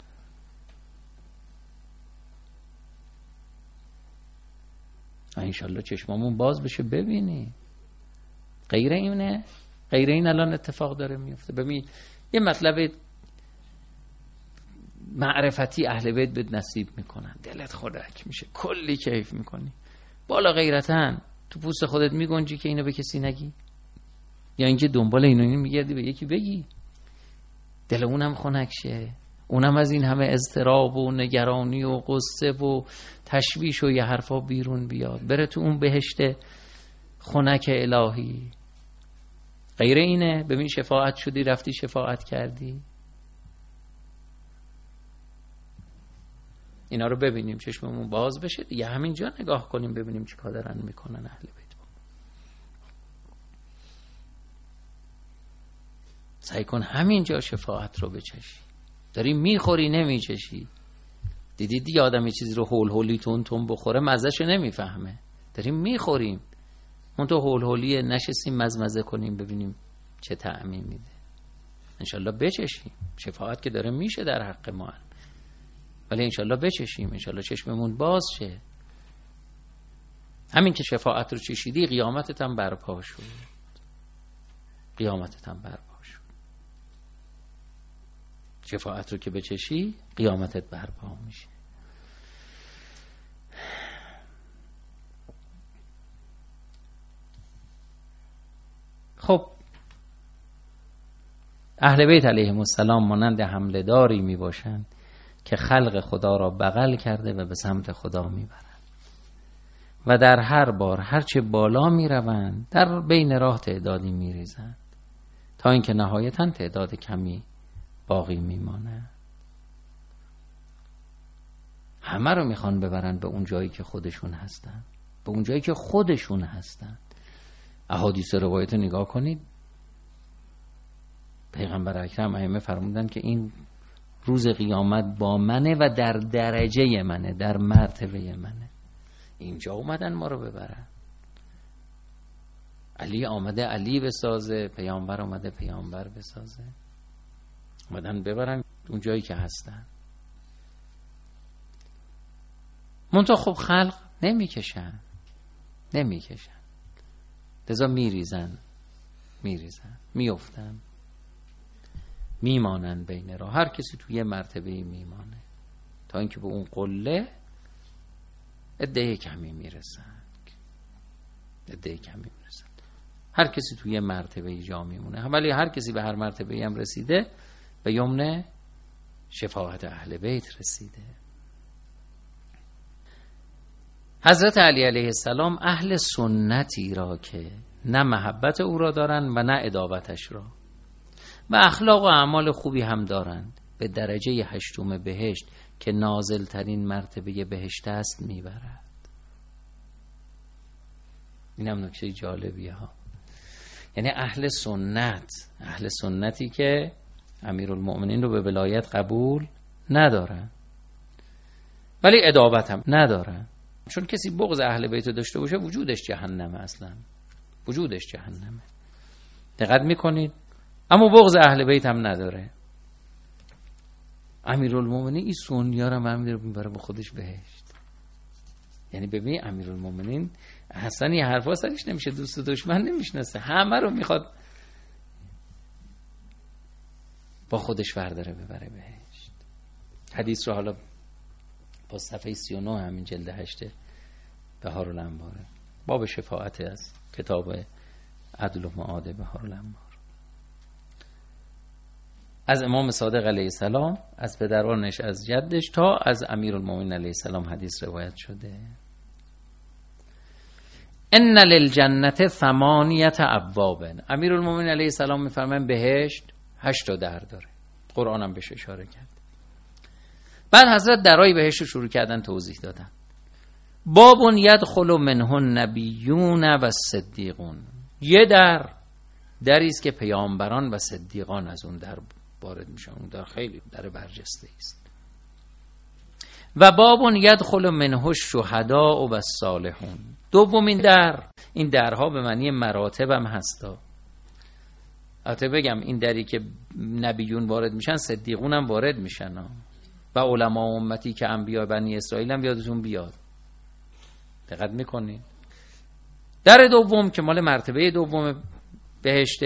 انشالله چشمامون باز بشه ببینی. غیر اینه، غیر این الان اتفاق داره میفته. ببین یه مطلب معرفتی اهل بیت بهت نصیب میکنن، دلت خنک میشه، کلی کیف میکنی، بالا غیرتن تو پوست خودت میگنجی که اینو به کسی نگی، یا اینکه دنبال اینو میگردی به یکی بگی، دل اونم خنک شه، اونم از این همه اضطراب و نگرانی و قصه و تشویش و یه حرفا بیرون بیاد، بره تو اون بهشت خنک الهی. غیر اینه؟ ببین شفاعت شدی، رفتی شفاعت کردی. اینا رو ببینیم، چشممون باز بشه دیگه، همینجا نگاه کنیم ببینیم چی کار دارن میکنن اهل بیت. سعی کن همینجا شفاعت رو بچشی. داری میخوری نمیچشی. دیدی دیگه آدم یه چیزی رو هول هولی تون تون بخوره مزهشو نمیفهمه. داریم میخوریم، اون تو هول هولی نشستیم مزمزه کنیم ببینیم چه طعمی میده. انشالله بچشیم. شفاعت که داره میشه در حق ما، ولی انشالله بچشیم، انشالله چشممون باز شه. همین که شفاعت رو چشیدی قیامتت هم برپا شد، قیامتت هم برپا شد. شفاعت رو که بچشی قیامتت برپا میشه. خب اهل بیت علیهم السلام مانند حمله داری می باشند که خلق خدا را بغل کرده و به سمت خدا می برند و در هر بار هرچه بالا می روند در بین راه تعدادی می ریزند تا اینکه نهایتاً تعداد کمی باقی می مانه. همه رو می خوان ببرند به اون جایی که خودشون هستن، به اون جایی که خودشون هستن. احادیث روایت نگاه کنید، پیغمبر اکرم ائمه فرمودن که این روز قیامت با منه و در درجه منه، در مرتبه منه. اینجا اومدن ما رو ببرن. علی آمده علی بسازه، پیامبر آمده پیامبر بسازه، اومدن ببرن اون جایی که هستن. منتها خب خلق نمیکشن، لذا میریزن، میافتن، میمانن بین راه. هر کسی توی یه مرتبه میمانه تا اینکه به اون قله عده کمی میرسن. هر کسی توی یه مرتبه جا میمونه، ولی هر کسی به هر مرتبه هم رسیده به یمن شفاعت اهل بیت رسیده. حضرت علی علیه السلام اهل سنتی را که نه محبت او را دارند و نه عداوتش را، و اخلاق و اعمال خوبی هم دارند، به درجه 8 بهشت که نازل ترین مرتبه بهشت است میبرد. این هم نکته جالبیه ها. یعنی اهل سنتی که امیرالمؤمنین رو به ولایت قبول ندارن ولی عداوت هم ندارن، چون کسی بغض اهل بیت داشته باشه وجودش جهنمه، اصلا وجودش جهنمه. دقت میکنید؟ اما بغض اهل بیت هم نداره. امیرالمومنین این سنیا رو هم میره میبره با خودش بهشت. یعنی ببین امیرالمومنین اصلا یه حرفا سرش نمیشه، دوست و دشمن نمیشناسه، همه رو میخواد با خودش ورداره ببره بهشت. حدیث رو حالا با صفحه 39 همین جلد 8 بهارالانواره، باب شفاعت از کتاب عدل و معاد بهارالانوار، از امام صادق علیه السلام، از پدرانش، از جدش تا از امیرالمومنین علیه السلام حدیث روایت شده. ان للجنة 8 ابواب. امیرالمومنین علیه السلام میفرمایند بهشت 8 در داره. قرآن هم بهش اشاره کرد. بعد حضرت درای بهشت رو شروع کردن توضیح دادن. باب یدخل منه النبیون و الصدیقون. یه دری است که پیامبران و صدیقان از اون در وارد میشن. اون در خیلی در برجسته است. و باب یدخل منه الشهداء و الصالحون. دومین در، این درها به معنی مراتب هم هستا. البته بگم این دری که نبیون وارد میشن صدیقون هم وارد میشن و علما امتی که انبیاء بنی اسرائیل هم یادتون بیاد. دقت میکنین؟ در دوم که مال مرتبه دوم بهشت،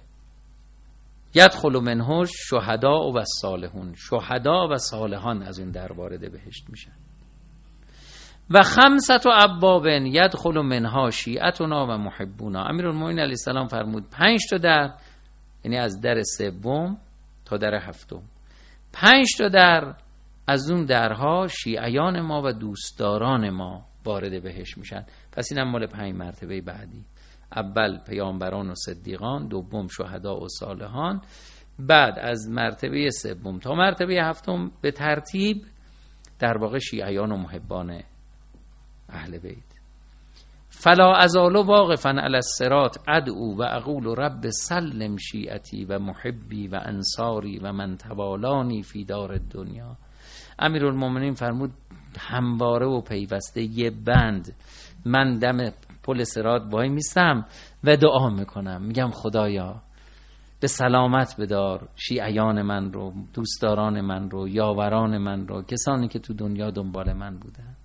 یدخل منه الشهداء و الصالحون. شهدا و صالحان از این در وارد بهشت میشن. و 5 ابواب یدخل منها شیعتنا و محبونا. امیرالمومنین علیه السلام فرمود 5 در، یعنی از در سوم تا در هفتم، 5 در از اون درها شیعیان ما و دوستداران ما وارد بهشت میشن. پس اینم مال 5 مرتبه بعدی. اول پیامبران و صدیقان، دوم شهدا و صالحان، بعد از مرتبه سوم تا مرتبه هفتم به ترتیب در واقع شیعیان و محبان اهل بیت. فلا ازال واقفا علی الصراط ادعو و اقول رب سلم شیعتی و محبی و انصاری و من توالانی فی دار الدنیا. امیرالمومنین فرمود همواره و پیوسته یه بند من دم پل صراط وای میستم و دعا میکنم، میگم خدایا به سلامت بدار شیعیان من رو، دوستداران من رو، یاوران من رو، کسانی که تو دنیا دنبال من بودن.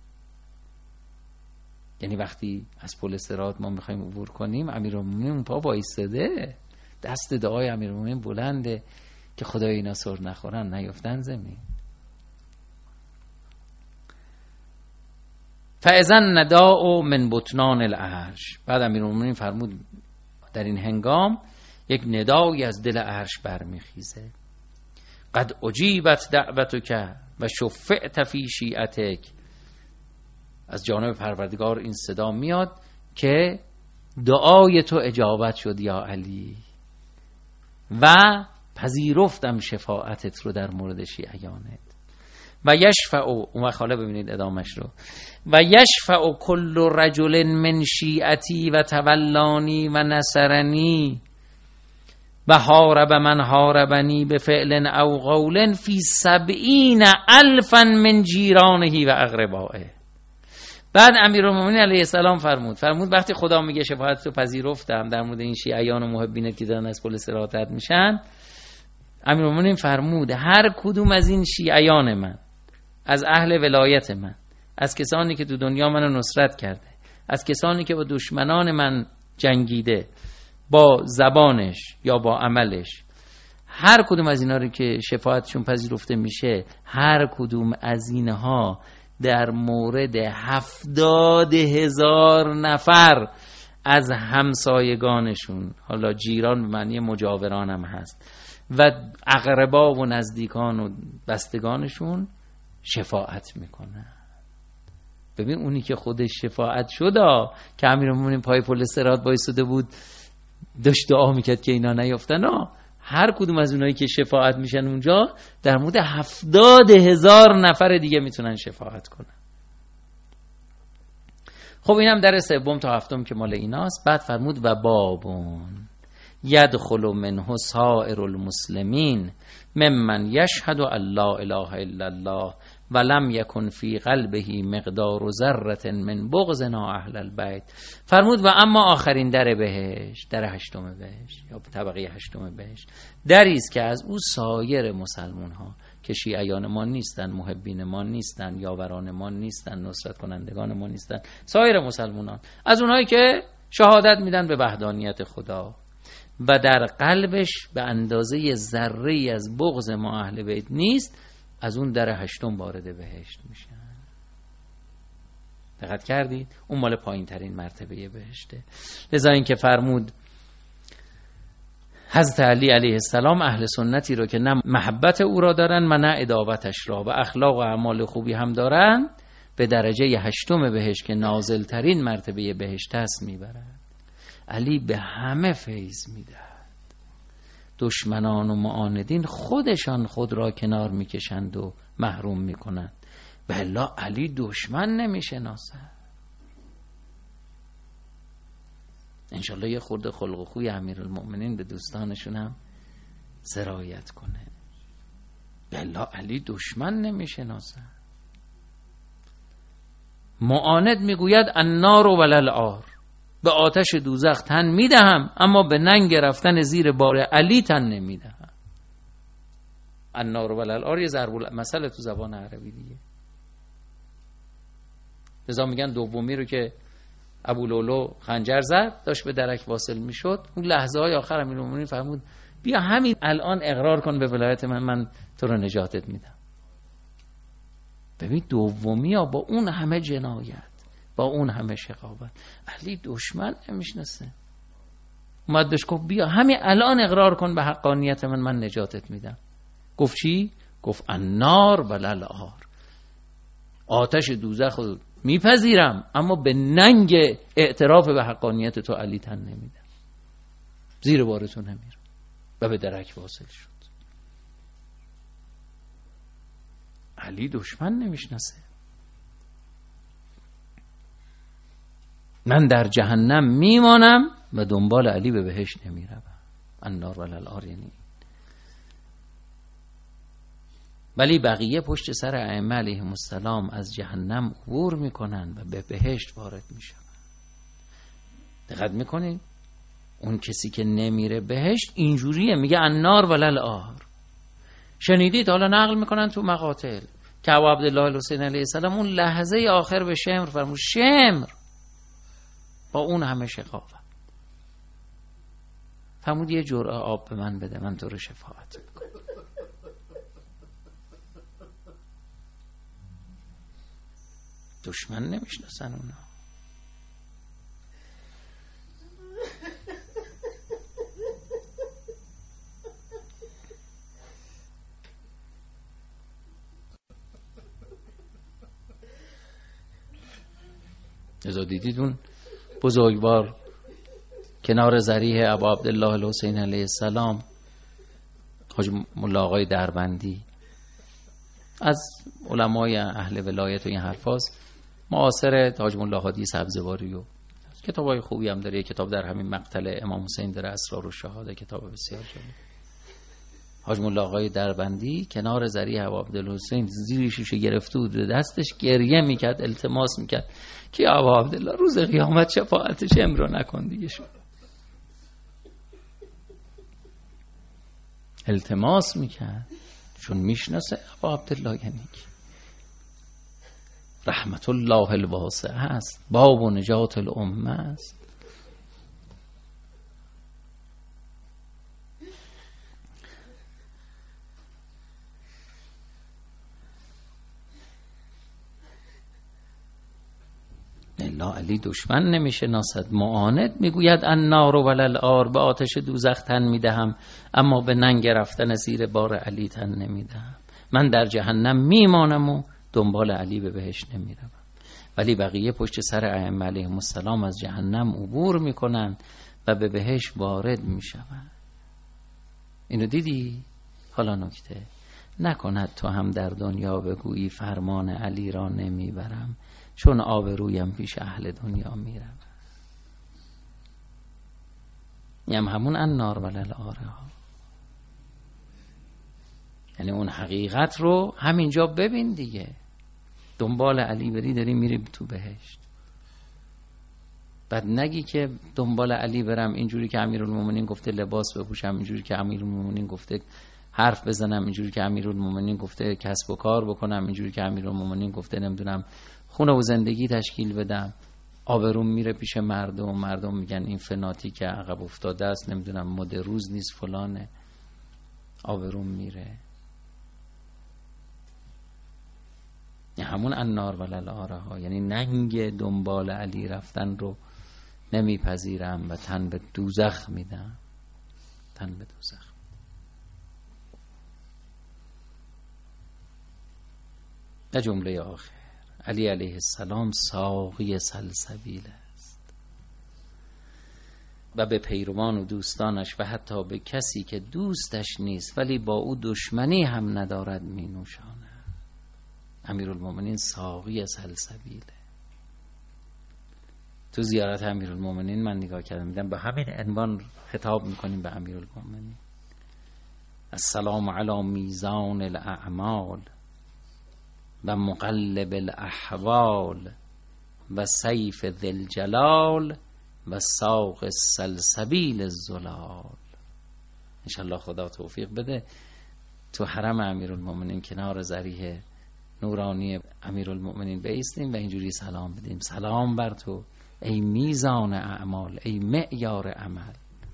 یعنی وقتی از پل صراط ما میخوایم عبور کنیم، امیرالمومنین اون پا وایستاده، دست دعای امیرالمومنین بلنده که خدای اینا سر نخورن، نیفتن زمین. فاذن نداء من بطنان العرش. بعد امیرالمومنین فرمود در این هنگام یک ندایی از دل عرش برمیخیزه. قد اجیبت دعوتک و شفعت فی شیعتک. از جانب پروردگار این صدا میاد که دعای تو اجابت شد یا علی و پذیرفتم شفاعتت رو در مورد شیعیانت. و یشفع، اون خاله ببینید ادامش رو، و یشفع کل رجل من شیعتی و تولانی و نصرنی و حارب من حاربنی بفعل او قول فی 70,000 من جیرانه و اقربائه. بعد امیرالمومنین علیه السلام فرمود وقتی خدا میگه شفاعت رو پذیرفتم در مورد این شیعیان و محبینت که دارن از پل صراط رد میشن، امیرالمومنین فرمود هر کدوم از این شیعیان من، از اهل ولایت من، از کسانی که تو دنیا منو نصرت کرده، از کسانی که با دشمنان من جنگیده با زبانش یا با عملش، هر کدوم از اینا رو که شفاعتشون پذیرفته میشه، هر کدوم از اینها در مورد 70,000 نفر از همسایگانشون، حالا جیران به معنی مجاوران هم هست، و اقربا و نزدیکان و بستگانشون شفاعت میکنه. ببین اونی که خودش شفاعت شده که امیرالمومنین پای پل صراط وایساده بود داشت دعا میکرد که اینا نیفتن، هر کدوم از اونایی که شفاعت میشن اونجا در مورد 70,000 نفر دیگه میتونن شفاعت کنن. خب اینم در سوم تا هفتم که مال ایناست. بعد فرمود و بابون یدخل منه سائر المسلمین ممن یشهد ان لا اله الا الله ولم یکن فی قلبه مقدار ذره من بغضنا اهل البیت. فرمود و اما آخرین در بهشت، در هشتم بهشت یا طبقه هشتم بهشت، دری است که از او سایر مسلمان ها که شیعیان ما نیستن، محبین ما نیستن، یاوران ما نیستن، نصرت کنندگان ما نیستن، سایر مسلمانان، از اونایی که شهادت میدن به وحدانیت خدا و در قلبش به اندازه ذره‌ای از بغض ما اهل بیت نیست، از اون در هشتم وارد بهشت میشن. دقت کردید؟ اون مال پایین ترین مرتبه بهشته. لذا این که فرمود حضرت علی علیه السلام اهل سنتی رو که نه محبت او را دارن و نه عداوتش را و اخلاق و اعمال خوبی هم دارن، به درجه هشتم بهشت که نازل ترین مرتبه بهشت است میبرن. علی به همه فیض میدهد. دشمنان و معاندین خودشان خود را کنار میکشند و محروم میکنند، و الا علی دشمن نمیشناسد. انشالله یه خورده خلق و خوی امیرالمؤمنین به دوستانشون هم سرایت کنه. بلا علی دشمن نمیشناسه. معاند میگوید النار وللعار، به آتش دوزخ تن میدهم اما به ننگ رفتن زیر بار علی تن نمیدهم. النار وللعار یه ضرب المثل تو زبان عربی دیگه. لذا میگن دومی رو که ابو لولو خنجر زد داشت به درک واصل میشد، اون لحظه های آخر امیرالمومنین فرمود بیا همین الان اقرار کن به ولایت من تو رو نجاتت میدم. ببین دومی ها با اون همه جنایت، با اون همه شقاوت، علی دشمن نمیشناسه. اومد بهش گفت بیا همین الان اقرار کن به حقانیت من نجاتت میدم. گفت چی؟ گفت النار وللعار، آتش دوزخ رو میپذیرم اما به ننگ اعتراف به حقانیت تو علی تن نمیدم، زیر بارتون نمیرم. و به درک واصل شد. علی دشمن نمیشناسه. من در جهنم میمانم و دنبال علی به بهشت نمیروم. النار وللعار یعنی. ولی بقیه پشت سر ائمه علیهم السلام از جهنم عبور میکنن و به بهشت وارد میشن. دقت میکنید؟ اون کسی که نمیره بهشت اینجوریه، میگه النار وللعار. شنیدید؟ حالا نقل میکنن تو مقاتل که ابو عبدالله الحسین علیه السلام اون لحظه آخر به شمر فرمود شمر، با اون همه شقاوت فرمود یه جرعه آب به من بده، من تو رو شفاعت میکنم. دشمن نمیشناسن اونا. ازا دیدید اون بزرگوار کنار ذریح ابو عبدالله الحسین علیه السلام، حاج مولا آقای دربندی از علمای اهل ولایت و این حرفاست، معاصر حاج مولا هادی سبزواری و کتابای خوبی هم داره. کتاب در همین مقتل امام حسین داره، اسرار الشهاده، کتاب بسیار جالب. حاج مولا آقای دربندی کنار ذریح ابو عبدالحسین زیر شیشه گرفته بود، دستش گریه میکرد، التماس میکرد که ابو عبدالله روز قیامت شفاعت شمر رو نکن دیگه. شد التماس میکرد چون میشناسه ابو عبدالله یعنی رحمت الله الواسعه است، باب و نجات الامه است. الا علی دشمن نمیشه ناسد. معاند میگوید النار وللعار، به آتش دوزخ تن میدهم اما به ننگ رفتن زیر بار علی تن نمیدهم. من در جهنم میمانم و دنبال علی به بهشت نمیروم. ولی بقیه پشت سر ائمه علیهم السلام از جهنم عبور میکنند و به بهشت وارد میشوند. اینو دیدی؟ حالا نکته، نکند تو هم در دنیا بگویی فرمان علی را نمیبرم، چون آبرویم پیش اهل دنیا میرم. یم همون النار وللعار ها، یعنی اون حقیقت رو همینجا ببین دیگه. دنبال علی بری داری میری تو بهشت. بعد نگی که دنبال علی برم اینجوری که امیرالمومنین گفته لباس بپوشم، اینجوری که امیرالمومنین گفته حرف بزنم اینجوری که امیرالمومنین گفته کسب و کار بکنم، اینجوری که امیرالمومنین گفته نمیدونم خونه و زندگی تشکیل بدم، آبروم میره پیش مردم میگن این فناتیک عقب افتاده است، نمیدونم مد روز نیست فلانه، آبروم میره. همون النار ولل آرها، یعنی ننگ دنبال علی رفتن رو نمیپذیرم و تن به دوزخ میدم، تن به دوزخ. نه جمله آخر، علی علیه السلام ساقی سلسبیل است و به پیروان و دوستانش و حتی به کسی که دوستش نیست ولی با او دشمنی هم ندارد می نوشاند. امیرالمومنین ساقی سلسبیله. تو زیارت امیرالمومنین من نگاه کردم میدم به همین عنوان خطاب میکنیم به امیرالمومنین: السلام علی میزان الاعمال و مقلب الاحوال و سیف ذی الجلال و ساق السلسبیل الزلال. انشالله خدا توفیق بده تو حرم امیرالمومنین کنار ضریح نورانی امیرالمومنین بایستیم و اینجوری سلام بدیم: سلام بر تو ای میزان اعمال، ای معیار عمل.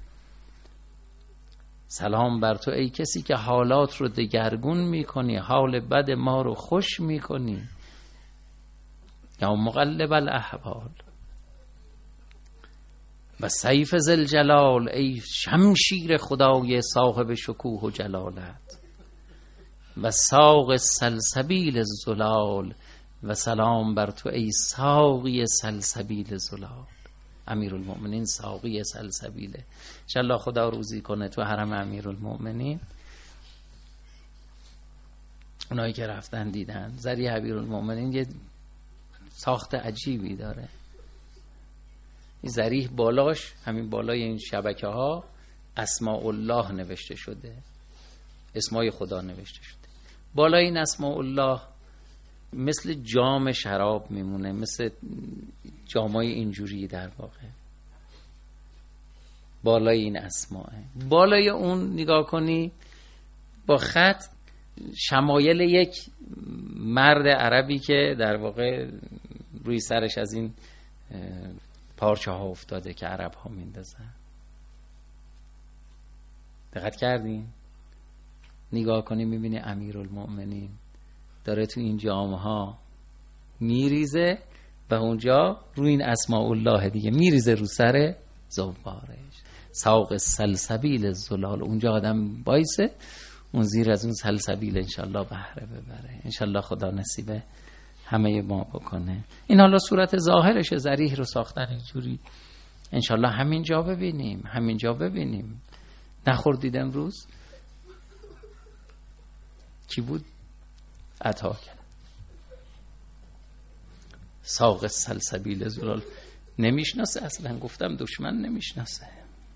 سلام بر تو ای کسی که حالات رو دگرگون میکنی، حال بد ما رو خوش میکنی. یا مقلب الاحوال و سیف ذی الجلال، ای شمشیر خدای صاحب شکوه و جلالت. و ساق سلسبیل الزلال، و سلام بر تو ای ساقی سلسبیل زلال. امیرالمومنین ساقی سلسبیله. انشالله خدا روزی کنه تو حرم امیرالمومنین اونایی که رفتن دیدن ضریح امیرالمومنین یه ساخت عجیبی داره. این ضریح بالاش، همین بالای این شبکه ها اسماء الله نوشته شده، اسمای خدا نوشته شده. بالای این اسماء الله مثل جام شراب میمونه، مثل جامای اینجوری در واقع بالای این اسماء. بالای اون نگاه کنی با خط شمایل یک مرد عربی که در واقع روی سرش از این پارچه ها افتاده که عرب ها میندازن. دقت کردین؟ نگاه کنی میبینی امیرالمومنین داره تو این جامه ها میریزه و اونجا روی این اسماء الله دیگه میریزه رو سر زوارش. ساق سلسبیل الزلال، اونجا آدم بایسه اون زیر از اون سلسبیل انشالله بهره ببره. انشالله خدا نصیب همه ما بکنه. این حالا صورت ظاهرش ضریح رو ساختن اینجوری، انشالله همینجا ببینیم، همینجا ببینیم. نخوردید امروز؟ کی بود؟ عطا کرد. ساق سلسبیل زلال نمیشناسه اصلا، گفتم دشمن نمیشناسه.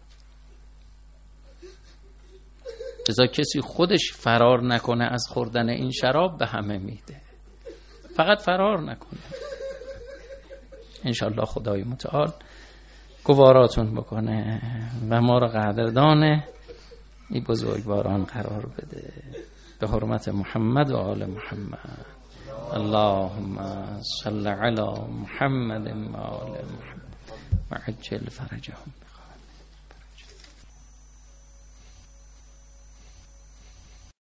لذا کسی خودش فرار نکنه از خوردن این شراب به همه میده، فقط فرار نکنه. انشالله خدای متعال گواراتون بکنه و ما رو قدردان این بزرگواران قرار بده به حرمت محمد و آل محمد. اللهم صل علی محمد و آل محمد و عجل فرجهم.